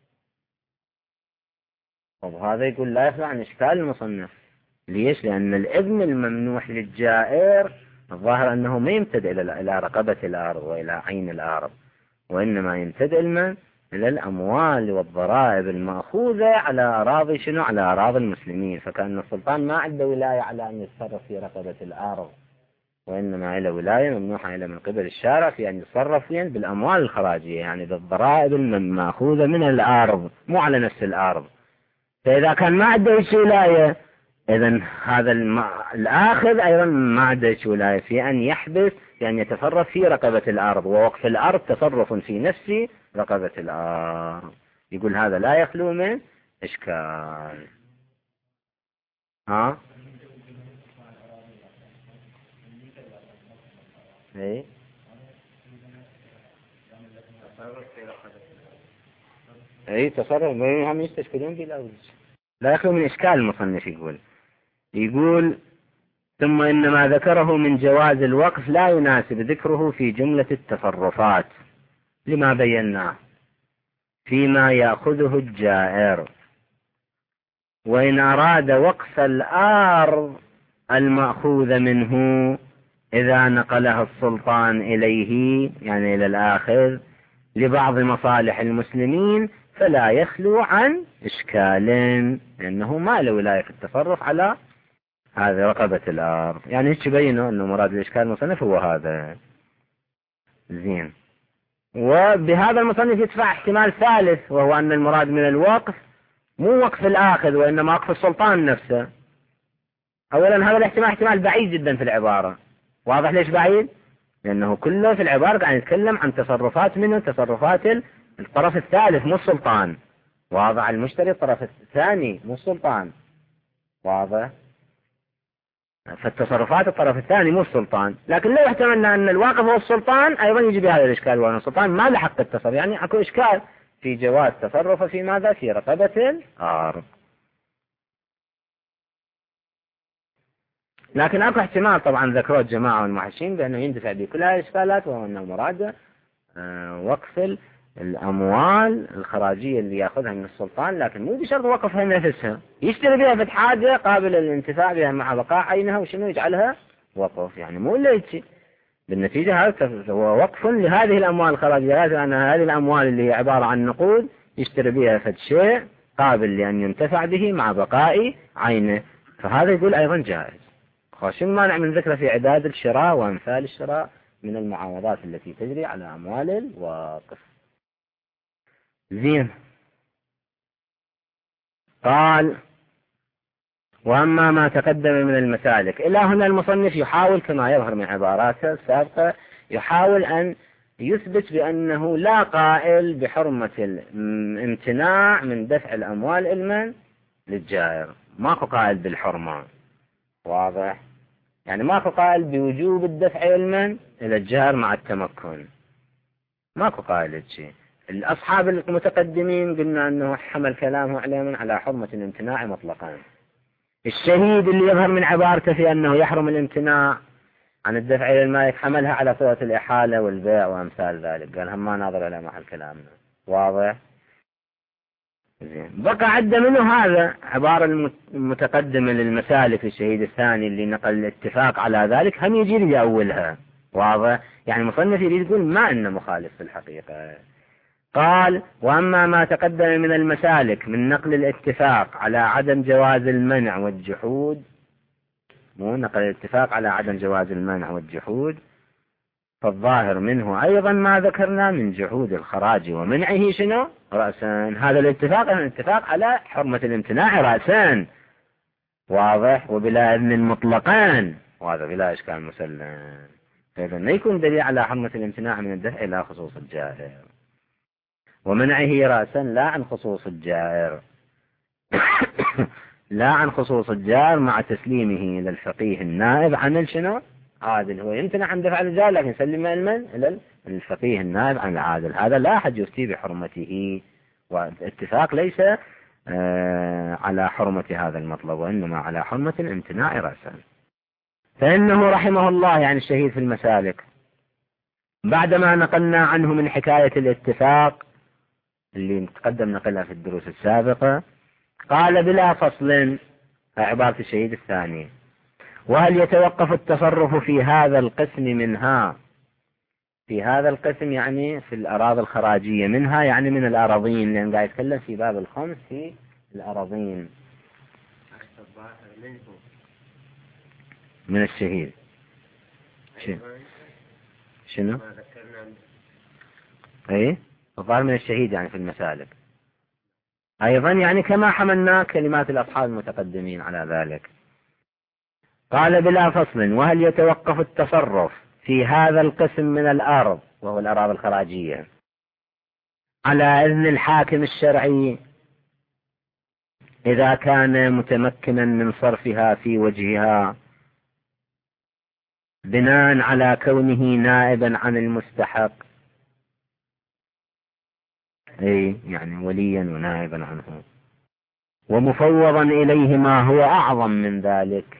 وهذا يقول لا يخلع عن إشكال المصنف. ليش؟ لأن الإذن الممنوح للجائر الظاهر أنه ما يمتد إلى رقبة الأرض وإلى عين الأرض، وإنما يمتد إلى إلى الأموال والضرائب المأخوذة على أراضي شنو؟ على أراضي المسلمين. فكان السلطان ما عنده ولاية على أن يتصرف في رقبة الأرض، وإنما له ولاية ممنوحة إلى من قبل الشارع في أن يتصرف فيها بالأموال الخراجية، يعني بالضرائب المأخوذة من الأرض مو على نفس الأرض. فإذا كان ما عنده ولاية إذن هذا الم... الآخذ أيضا ما عنده ولاية في أن يحبس، يعني يتصرف في رقبة الأرض، ووقف الأرض تصرف في نفس رقبة الأرض. يقول هذا لا يخلو من إشكال. ها ايه ايه تصرف هم يستشكلون بالأوج لا يخلو من إشكال. المصنف يقول يقول ثم إن ما ذكره من جواز الوقف لا يناسب ذكره في جملة التصرفات لما بيناه فيما يأخذه الجائر. وإن أراد وقف الأرض المأخوذ منه إذا نقلها السلطان إليه يعني إلى الآخذ لبعض مصالح المسلمين فلا يخلو عن إشكال، لأنه ما له ولاية في التصرف على هذه رقبة الأرض. يعني هيك بينه أنه مراد الإشكال المصنف هو هذا. زين. وبهذا المصنف يدفع احتمال ثالث، وهو أن المراد من الوقف مو وقف الآخذ وإنما وقف السلطان نفسه. أولا هذا الاحتمال احتمال بعيد جدا في العبارة. واضح ليش بعيد؟ لأنه كله في العبارة قاعد يتكلم عن تصرفات منه تصرفات الطرف الثالث مو السلطان. واضح المشتري الطرف الثاني مو السلطان. واضح. فالتصرفات الطرف الثاني مو السلطان، لكن لو احتملنا أن الواقف هو السلطان أيضا يجي بهذا الإشكال، وأن السلطان ما له حق التصرف، يعني أكو إشكال في جواز تصرفه في ماذا؟ في رقبة الأرض. لكن أكو احتمال طبعا ذكروه الجماعة والمحشين بأنه يندفع بكل هذه الإشكالات، وهو أن المراد وقف الأموال الخراجية اللي يأخذها من السلطان، لكن مو بشرط وقفها نفسها، يشتري بها في حاجة قابلة للانتفاع بها مع بقاء عينها وشنو يجعلها وقف، يعني مو إلا يجي بالنتيجة هذا هو وقف لهذه الأموال الخراجية، لأن هذه الأموال اللي هي عبارة عن نقود يشتري بها فد شيء قابل لأن ينتفع به مع بقاء عينه، فهذا يقول أيضا جائز. شو المانع من ذكره في عداد الشراء وأمثال الشراء من المعاوضات التي تجري على أموال الواقف. زين. قال وأما ما تقدم من المسالك، إلى هنا المصنف يحاول كما يظهر من عباراته السابقة يحاول أن يثبت بأنه لا قائل بحرمة الامتناع من دفع الأموال إلما للجائر، ماكو قائل بالحرمة، واضح؟ يعني ماكو قائل بوجوب الدفع إلما إلى الجائر مع التمكن، ماكو قائل شيء. الأصحاب المتقدمين قلنا أنه حمل كلامه علما على حرمة الامتناع مطلقا. الشهيد اللي يظهر من عبارته في أنه يحرم الامتناع عن الدفع إلى المالك حملها على صورة الإحالة والبيع وأمثال ذلك، قال هم ما ناظر على محل كلامنا، واضح؟ زين. بقى عد منه هذا عبارة المتقدمة للمسالك الشهيد الثاني اللي نقل الاتفاق على ذلك، هم يجي لأولها، واضح؟ يعني المصنف يريد يقول ما إنه مخالف في الحقيقة. قال وأما ما تقدم من المسالك من نقل الاتفاق على عدم جواز المنع والجحود، مو نقل الاتفاق على عدم جواز المنع والجحود، فالظاهر منه أيضا ما ذكرنا من جحود الخراج ومنعه شنو رأسا. هذا الاتفاق الاتفاق على حرمة الامتناع رأسا، واضح؟ وبلا إذن مطلقان، وهذا بلا إشكال مسلم، فإذا ما يكون دليل على حرمة الامتناع من الدفع إلى خصوص الجائر، ومنعه رأسا لا عن خصوص الجائر لا عن خصوص الجائر مع تسليمه إلى الفقيه النائب عن الشنو عادل. هو يمتنع عن دفع الجائر لكن يسلم المن إلى الفقيه النائب عن العادل، هذا لا أحد يفتي بحرمته، والاتفاق ليس آه على حرمة هذا المطلب وإنما على حرمة الامتناع رأسا. فإنه رحمه الله يعني الشهيد في المسالك بعدما نقلنا عنه من حكاية الاتفاق اللي تقدم نقلها في الدروس السابقة، قال بلا فصل، عبارة الشهيد الثاني، وهل يتوقف التصرف في هذا القسم منها، في هذا القسم يعني في الأراضي الخراجية، منها يعني من الأراضين، لأن قاعد يتكلم في باب الخمس في الأراضين من الشهيد. شنو؟ ايه الظاهر من الشهيد يعني في المسالك أيضا، يعني كما حملنا كلمات الأصحاب المتقدمين على ذلك. قال بلا فصل، وهل يتوقف التصرف في هذا القسم من الأرض وهو الأراضي الخراجية على إذن الحاكم الشرعي إذا كان متمكنا من صرفها في وجهها بناء على كونه نائبا عن المستحق، أي يعني وليا ونائبا عنه، ومفوضا إليه ما هو أعظم من ذلك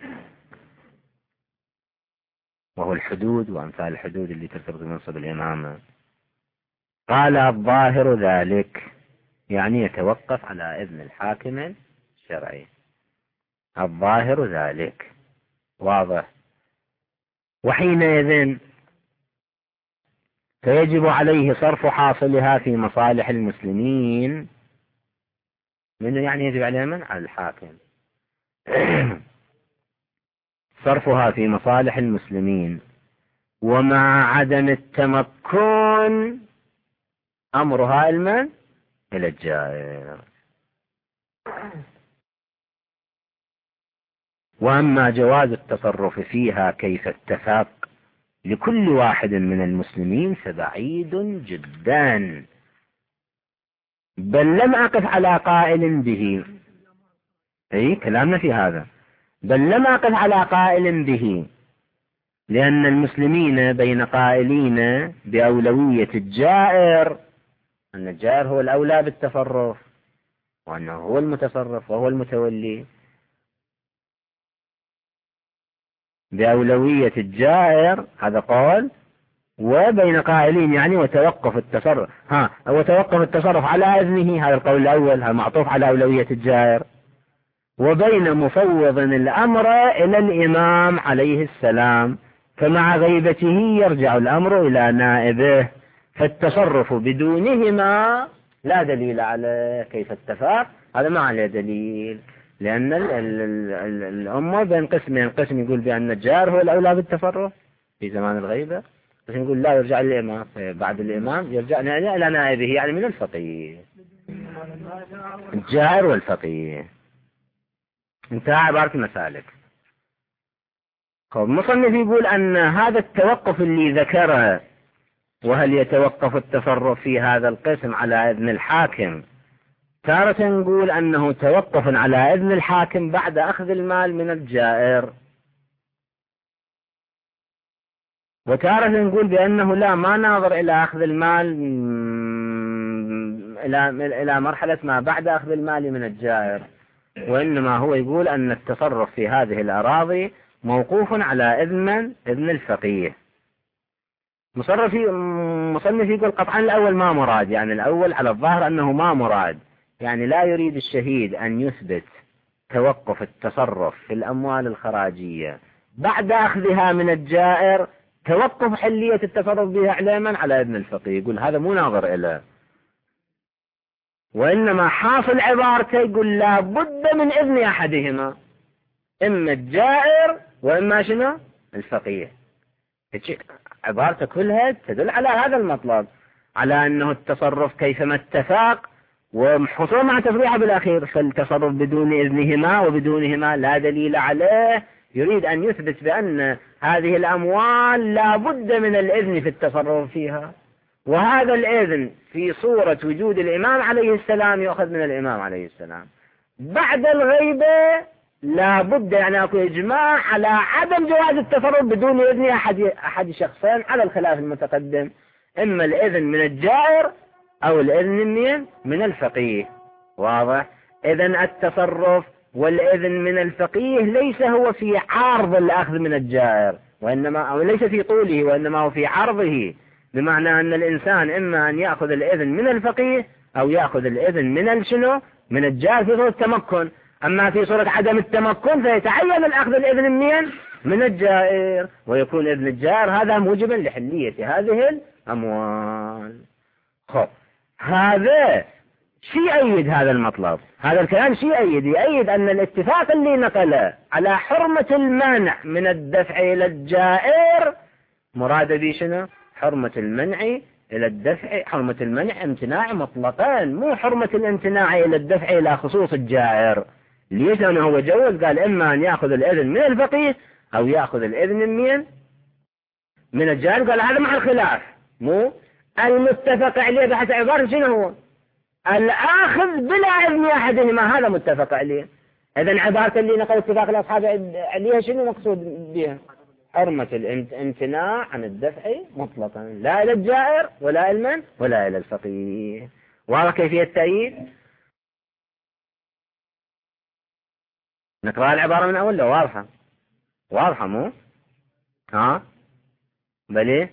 وهو الحدود وأمثال الحدود اللي ترتبط بمنصب الإمامة. قال الظاهر ذلك يعني يتوقف على إذن الحاكم الشرعي، الظاهر ذلك واضح. وحينئذ فيجب عليه صرف حاصلها في مصالح المسلمين، منه يعني يجب عليه من؟ على الحاكم صرفها في مصالح المسلمين، ومع عدم التمكن أمرها المن إلى الجائر. وأما جواز التصرف فيها كيف اتفق لكل واحد من المسلمين فبعيد جدا، بل لم أقف على قائل به، أي كلامنا في هذا، بل لم أقف على قائل به، لأن المسلمين بين قائلين بأولوية الجائر، أن الجائر هو الأولى بالتصرف وأنه هو المتصرف وهو المتولي، بأولوية الجائر هذا قول، وبين قائلين يعني وتوقف التصرف ها وتوقف التصرف على إذنه، هذا القول الأول هذا معطوف على أولوية الجائر، وبين مفوض الأمر إلى الإمام عليه السلام، فمع غيبته يرجع الأمر إلى نائبه، فالتصرف بدونهما لا دليل عليه. كيف اتفاق؟ هذا ما عليه دليل، لأن ال ال ال الأمة بين قسمين، قسم يقول بأن الجار هو الأولى بالتصرف في زمان الغيبة، قسم يقول لا يرجع للإمام، بعد الإمام يرجع إلى نائبه، يعني من الفقيه، الجار والفقيه. انتهى عبارة المسالك. المصنف يقول أن هذا التوقف اللي ذكره، وهل يتوقف التصرف في هذا القسم على إذن الحاكم، تارة نقول أنه توقف على إذن الحاكم بعد أخذ المال من الجائر، وتارة نقول بأنه لا، ما ناظر إلى أخذ المال إلى إلى مرحلة ما بعد أخذ المال من الجائر، وإنما هو يقول أن التصرف في هذه الأراضي موقوف على إذن إذن الفقيه. مصنف مصنف يقول قطعا الأول ما مراد، يعني الأول على الظاهر أنه ما مراد، يعني لا يريد الشهيد أن يثبت توقف التصرف في الأموال الخراجية بعد أخذها من الجائر، توقف حلية التصرف بها إعلاما على إذن الفقيه، يقول هذا مو ناظر إليه، وإنما حاصل عبارته يقول لا بد من إذن أحدهما، إما الجائر وإما شنو الفقيه. عبارته كلها تدل على هذا المطلب، على أنه التصرف كيفما اتفاق، وحصول مع تصريحه بالأخير، فالتصرف بدون إذنهما وبدونهما لا دليل عليه. يريد أن يثبت بأن هذه الأموال لا بد من الإذن في التصرف فيها، وهذا الإذن في صورة وجود الإمام عليه السلام يأخذ من الإمام عليه السلام. بعد الغيبة لا بد، يعني أكو إجماع على عدم جواز التصرف بدون إذن أحد أحد شخصين، على الخلاف المتقدم، إما الإذن من الجائر أو الإذن من من الفقيه. واضح؟ إذن التصرف والإذن من الفقيه ليس هو في عرض الأخذ من الجائر، وإنما أو ليس في طوله، وإنما هو في عرضه، بمعنى أن الإنسان إما أن يأخذ الإذن من الفقيه أو يأخذ الإذن من الشنو من الجائر في صورة التمكن. أما في صورة عدم التمكن فيتعين الأخذ الإذن منين؟ من الجائر، ويكون إذن الجائر هذا موجبا لحلية هذه الأموال. خب هذا شيء أيد هذا المطلب، هذا الكلام شيء أيد يأيد أن الاتفاق اللي نقله على حرمة المنع من الدفع إلى الجائر مراد به شنو؟ حرمة المنع إلى الدفع، حرمة المنع امتناع مطلقا، مو حرمة الامتناع إلى الدفع إلى خصوص الجائر. ليش؟ لأنه هو جوز، قال إما أن يأخذ الإذن من الفقيه أو يأخذ الإذن من من الجائر، قال هذا مع الخلاف، مو المتفق عليه بحث عبارة شنو هو؟ الآخذ بلا إذن أحدهما، هذا متفق عليه. إذن عبارة اللي نقل اتفاق الأصحاب عليها شنو مقصود بها؟ حرمة الامتناع عن الدفع مطلقا، لا إلى الجائر ولا إلى من ولا إلى الفقيه. واضح كيفية التأييد؟ نقرأ العبارة من أول، واضحة واضحة مو؟ ها بلي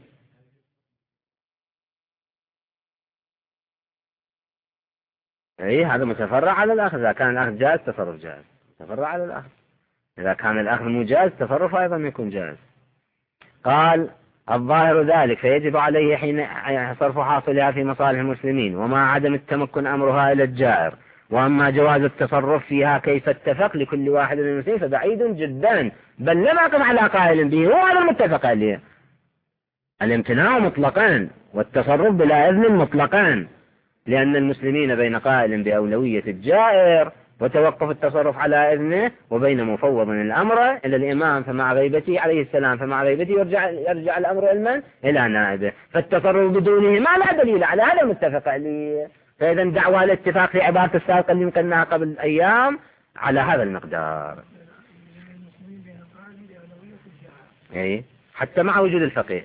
اي هذا متفرع على الأخذ، إذا كان الأخذ جائز تصرف جائز، متفرع على الأخذ. إذا كان الأخذ مو جائز تصرف أيضا يكون جائز. قال الظاهر ذلك فيجب عليه حين صرف حاصلها في مصالح المسلمين، وما عدم التمكن أمرها إلى الجائر، وأما جواز التصرف فيها كيف اتفق لكل واحد من المسلمين فبعيد جدا، بل لم أقم على قائل به، هو هذا المتفق عليه، الامتناع مطلقا والتصرف بلا إذن مطلقا، لأن المسلمين بين قائل بأولوية الجائر وتوقف التصرف على إذنه، وبين مفوض الأمر إلى الإمام فمع غيبته عليه السلام، فمع غيبته يرجع, يرجع الأمر إلى إلى نائبه، فالتصرف بدونه ما لا دليل على هذا المتفق عليه. فإذا دعوى الاتفاق في عبارة السابقة اللي قلناها قبل أيام على هذا المقدار، أي حتى مع وجود الفقيه.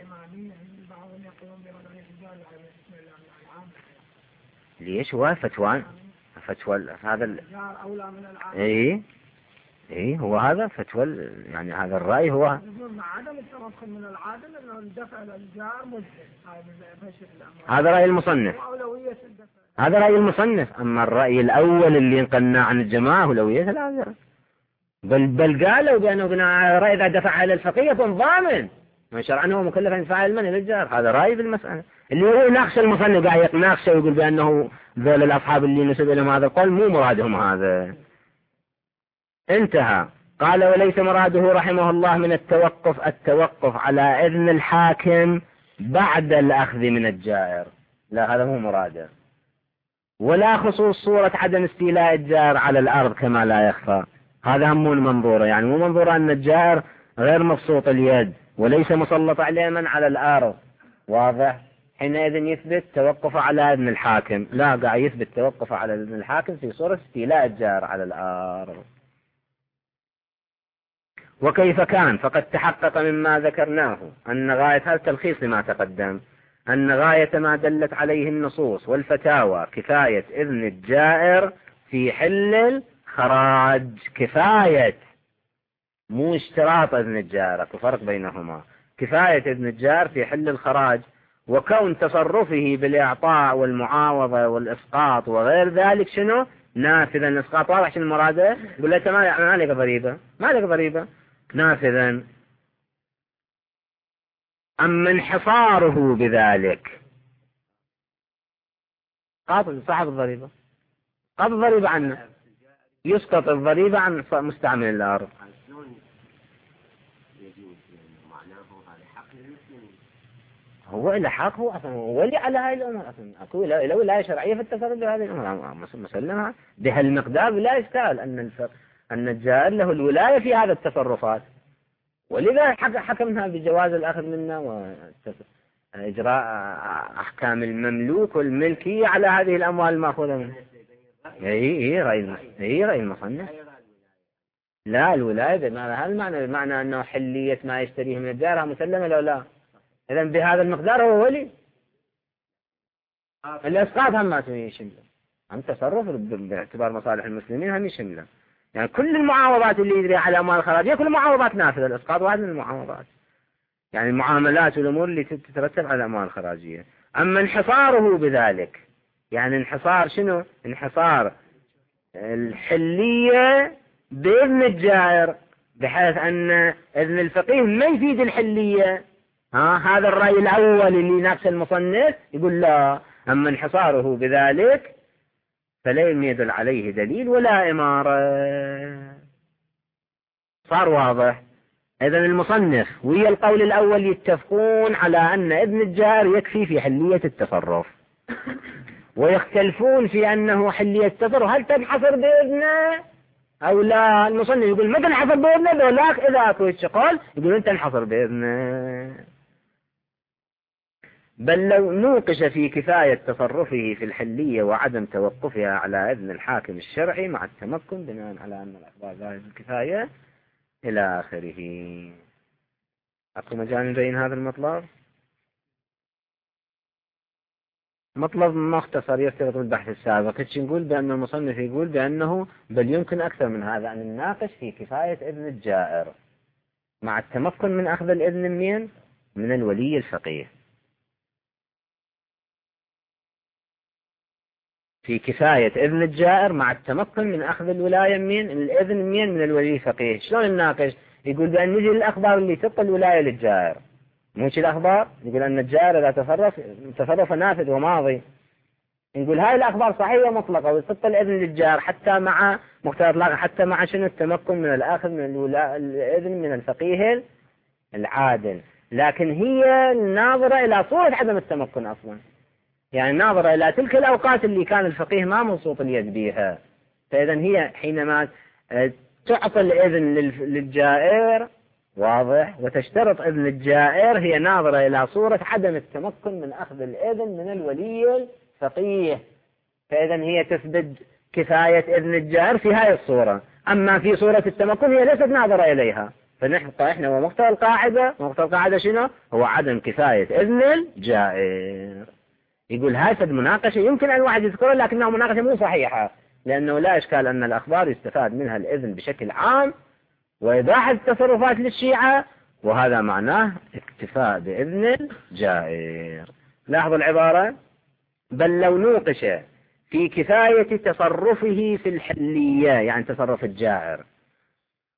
ليش؟ هو فتوى فتوى هذا ال... اي اي هو هذا فتوى، يعني هذا الرأي هو مع عدم التمكن من العادل انه الدفع للجار مجزئ، هذا رأي المصنف، هذا رأي المصنف. اما الرأي الاول اللي نقلنا عن الجماعة اولوية العذر، بل بل قالوا بانه رأي اذا دفع الى الفقيه يكون ضامن، شرعا هو مكلف أن يدفع المال إلى الجار. هذا رأي بالمسألة اللي هو يناقش المصنف، قاعد يناقشه ويقول بأنه ذول الأصحاب اللي نسب لهم هذا القول مو مرادهم هذا. انتهى. قال وليس مراده رحمه الله من التوقف التوقف على إذن الحاكم بعد الأخذ من الجائر، لا هذا مو مراده، ولا خصوص صورة عدم استيلاء الجائر على الأرض كما لا يخفى، هذا هم مو منظوره، يعني مو منظوره أن الجائر غير مبسوط اليد وليس مسلط عليه من على الأرض، واضح؟ حينئذ يثبت توقف على إذن الحاكم، لا قاعد يثبت توقف على إذن الحاكم في صورة استيلاء الجائر على الأرض. وكيف كان؟ فقد تحقق مما ذكرناه أن غاية هذا تلخيص لما تقدم، أن غاية ما دلت عليه النصوص والفتاوى كفاية إذن الجائر في حل الخراج، كفاية مو اشتراط إذن الجائر، وفرق بينهما، كفاية إذن الجائر في حل الخراج، وكون تصرفه بالإعطاء والمعاوضة والإسقاط وغير ذلك شنو؟ نافذا. الإسقاط واضح شنو المراد؟ يقول له ما لك ضريبة، ما لك ضريبة، نافذا. أما انحصاره بذلك قاطع صاحب الضريبة، قاطع الضريبة عنه، يسقط الضريبة عن مستعمل الأرض. هو إلى حق، هو أصلا هو اللي على هاي الأمور أصلا، أكو له ولاية شرعية في التصرف بهذه الأمور مسلمها بهالمقدار بلا إشكال أن الفق أن الجائر له الولاية في هذا التصرفات، ولذا حكمنا بجواز الأخذ منا وإجراء أحكام المملوك والملكية على هذه الأموال المأخوذة منه. هي هي رأي هي رأي المصنف. لا الولاية بمعنى هذا المعنى، بمعنى أنه حلية ما يشتريه من الجار مسلمة لو لا، إذا بهذا المقدار هو ولي. الإسقاط هم ما يشمله، هم تصرف باعتبار مصالح المسلمين هم يشمله، يعني كل المعاوضات اللي يجري على أموال الخراجية كل المعاوضات نافذة، الإسقاط واحد من المعاوضات، يعني المعاملات والأمور اللي تترتب على الأموال الخراجية. أما انحصاره بذلك، يعني انحصار شنو؟ انحصار الحلية بإذن الجائر، بحيث أن إذن الفقيه ما يفيد الحلية. ها هذا الرأي الأول اللي نفس المصنف يقول لا، أما انحصاره بذلك فلا يدل عليه دليل ولا إمارة. صار واضح؟ إذن المصنف ويا القول الأول يتفقون على أن إذن الجائر يكفي في حلية التصرف، ويختلفون في أنه حلية التصرف هل تنحصر بإذنه أو لا. المصنف يقول ما تنحصر بإذنه، لولاك إذا أكو قال يقول أنت تنحصر بإذنه. بل لو نوقش في كفاية تصرفه في الحلية وعدم توقفها على إذن الحاكم الشرعي مع التمكن بناء على أن الأخبار ظاهرة الكفاية إلى آخره. أكو مجال نبين هذا المطلب؟ مطلب مختصر يرتبط بالبحث السابق. كنت نقول بأن المصنف يقول بأنه بل يمكن أكثر من هذا أن نناقش في كفاية إذن الجائر مع التمكن من أخذ الإذن من من الولي الفقيه، في كفاية إذن الجائر مع التمكن من أخذ الولاية من الإذن من من الولي الفقيه. شلون نناقش؟ يقول بأن نجي الأخبار اللي تبقى الولاية للجائر، مش الأخبار يقول أن الجائر إذا تصرف تصرف نافذ وماضي، نقول هاي الأخبار صحيحة مطلقة وتبقى الإذن للجائر حتى مع مقتضى إطلاقها، حتى مع شنو التمكن من الأخذ من الإذن من الفقيه العادل، لكن هي ناظرة إلى صورة عدم التمكن أصلا، يعني ناظرة إلى تلك الأوقات اللي كان الفقيه ما مبسوط اليد بها. فإذا هي حينما تعطي الإذن للجائر واضح وتشترط إذن الجائر، هي ناظرة إلى صورة عدم التمكن من أخذ الإذن من الولي الفقيه، فإذا هي تثبت كفاية إذن الجائر في هذه الصورة. أما في صورة التمكن هي ليست ناظرة إليها، فنحن إحنا ومقتضى القاعدة مقتضى القاعدة شنو؟ هو عدم كفاية إذن الجائر. يقول هذه المناقشة يمكن أن الواحد يذكرها لكنها مناقشة مو صحيحة، لأنه لا إشكال أن الأخبار يستفاد منها الإذن بشكل عام وإباحة التصرفات للشيعة، وهذا معناه اكتفاء بإذن الجائر. لاحظوا العبارة، بل لو نوقش في كفاية تصرفه في الحلية يعني تصرف الجائر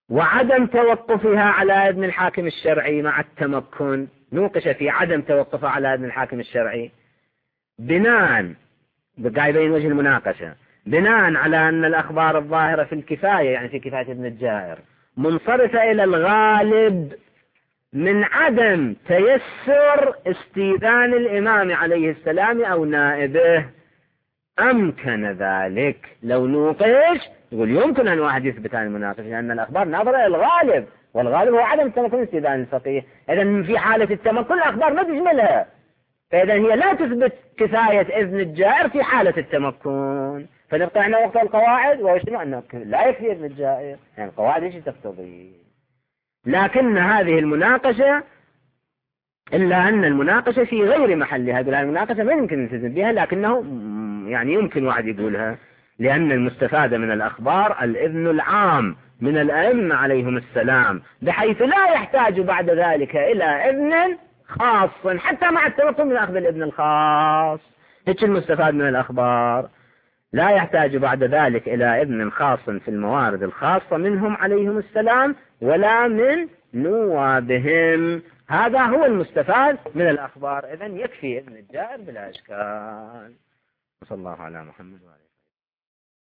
وعدم توقفها على إذن الحاكم الشرعي مع التمكن، نوقش في عدم توقفها على إذن الحاكم الشرعي بناء، بقى يبين وجه المناقشة، بناء على أن الأخبار الظاهرة في الكفاية، يعني في كفاية ابن الجائر، منصرفة إلى الغالب من عدم تيسر استئذان الإمام عليه السلام أو نائبه. أمكن ذلك لو نوقش، يقول يمكن أن واحد يثبت عن المناقش، لأن الأخبار ناظرة إلى الغالب، والغالب هو عدم تمكن استئذان الفقيه. إذن في حالة التمكن الأخبار ما تشملها، فإذا هي لا تثبت كفاية إذن الجائر في حالة التمكن. فنبقى احنا وقت القواعد وشنو أنه لا يكفي إذن الجائر، يعني القواعد ايش تقتضي. لكن هذه المناقشة، إلا أن المناقشة في غير محلها، يقول المناقشة ما يمكن نلتزم بها، لكنه يعني يمكن واحد يقولها، لأن المستفاد من الأخبار الإذن العام من الأئمة عليهم السلام، بحيث لا يحتاج بعد ذلك إلى إذن خاص حتى مع التمكن من أخذ الإذن الخاص. هيك المستفاد من الأخبار، لا يحتاج بعد ذلك إلى إذن خاص في الموارد الخاصة منهم عليهم السلام ولا من نوابهم. هذا هو المستفاد من الأخبار. إذن يكفي إذن الجائر بلا إشكال. صلى الله على محمد وعلى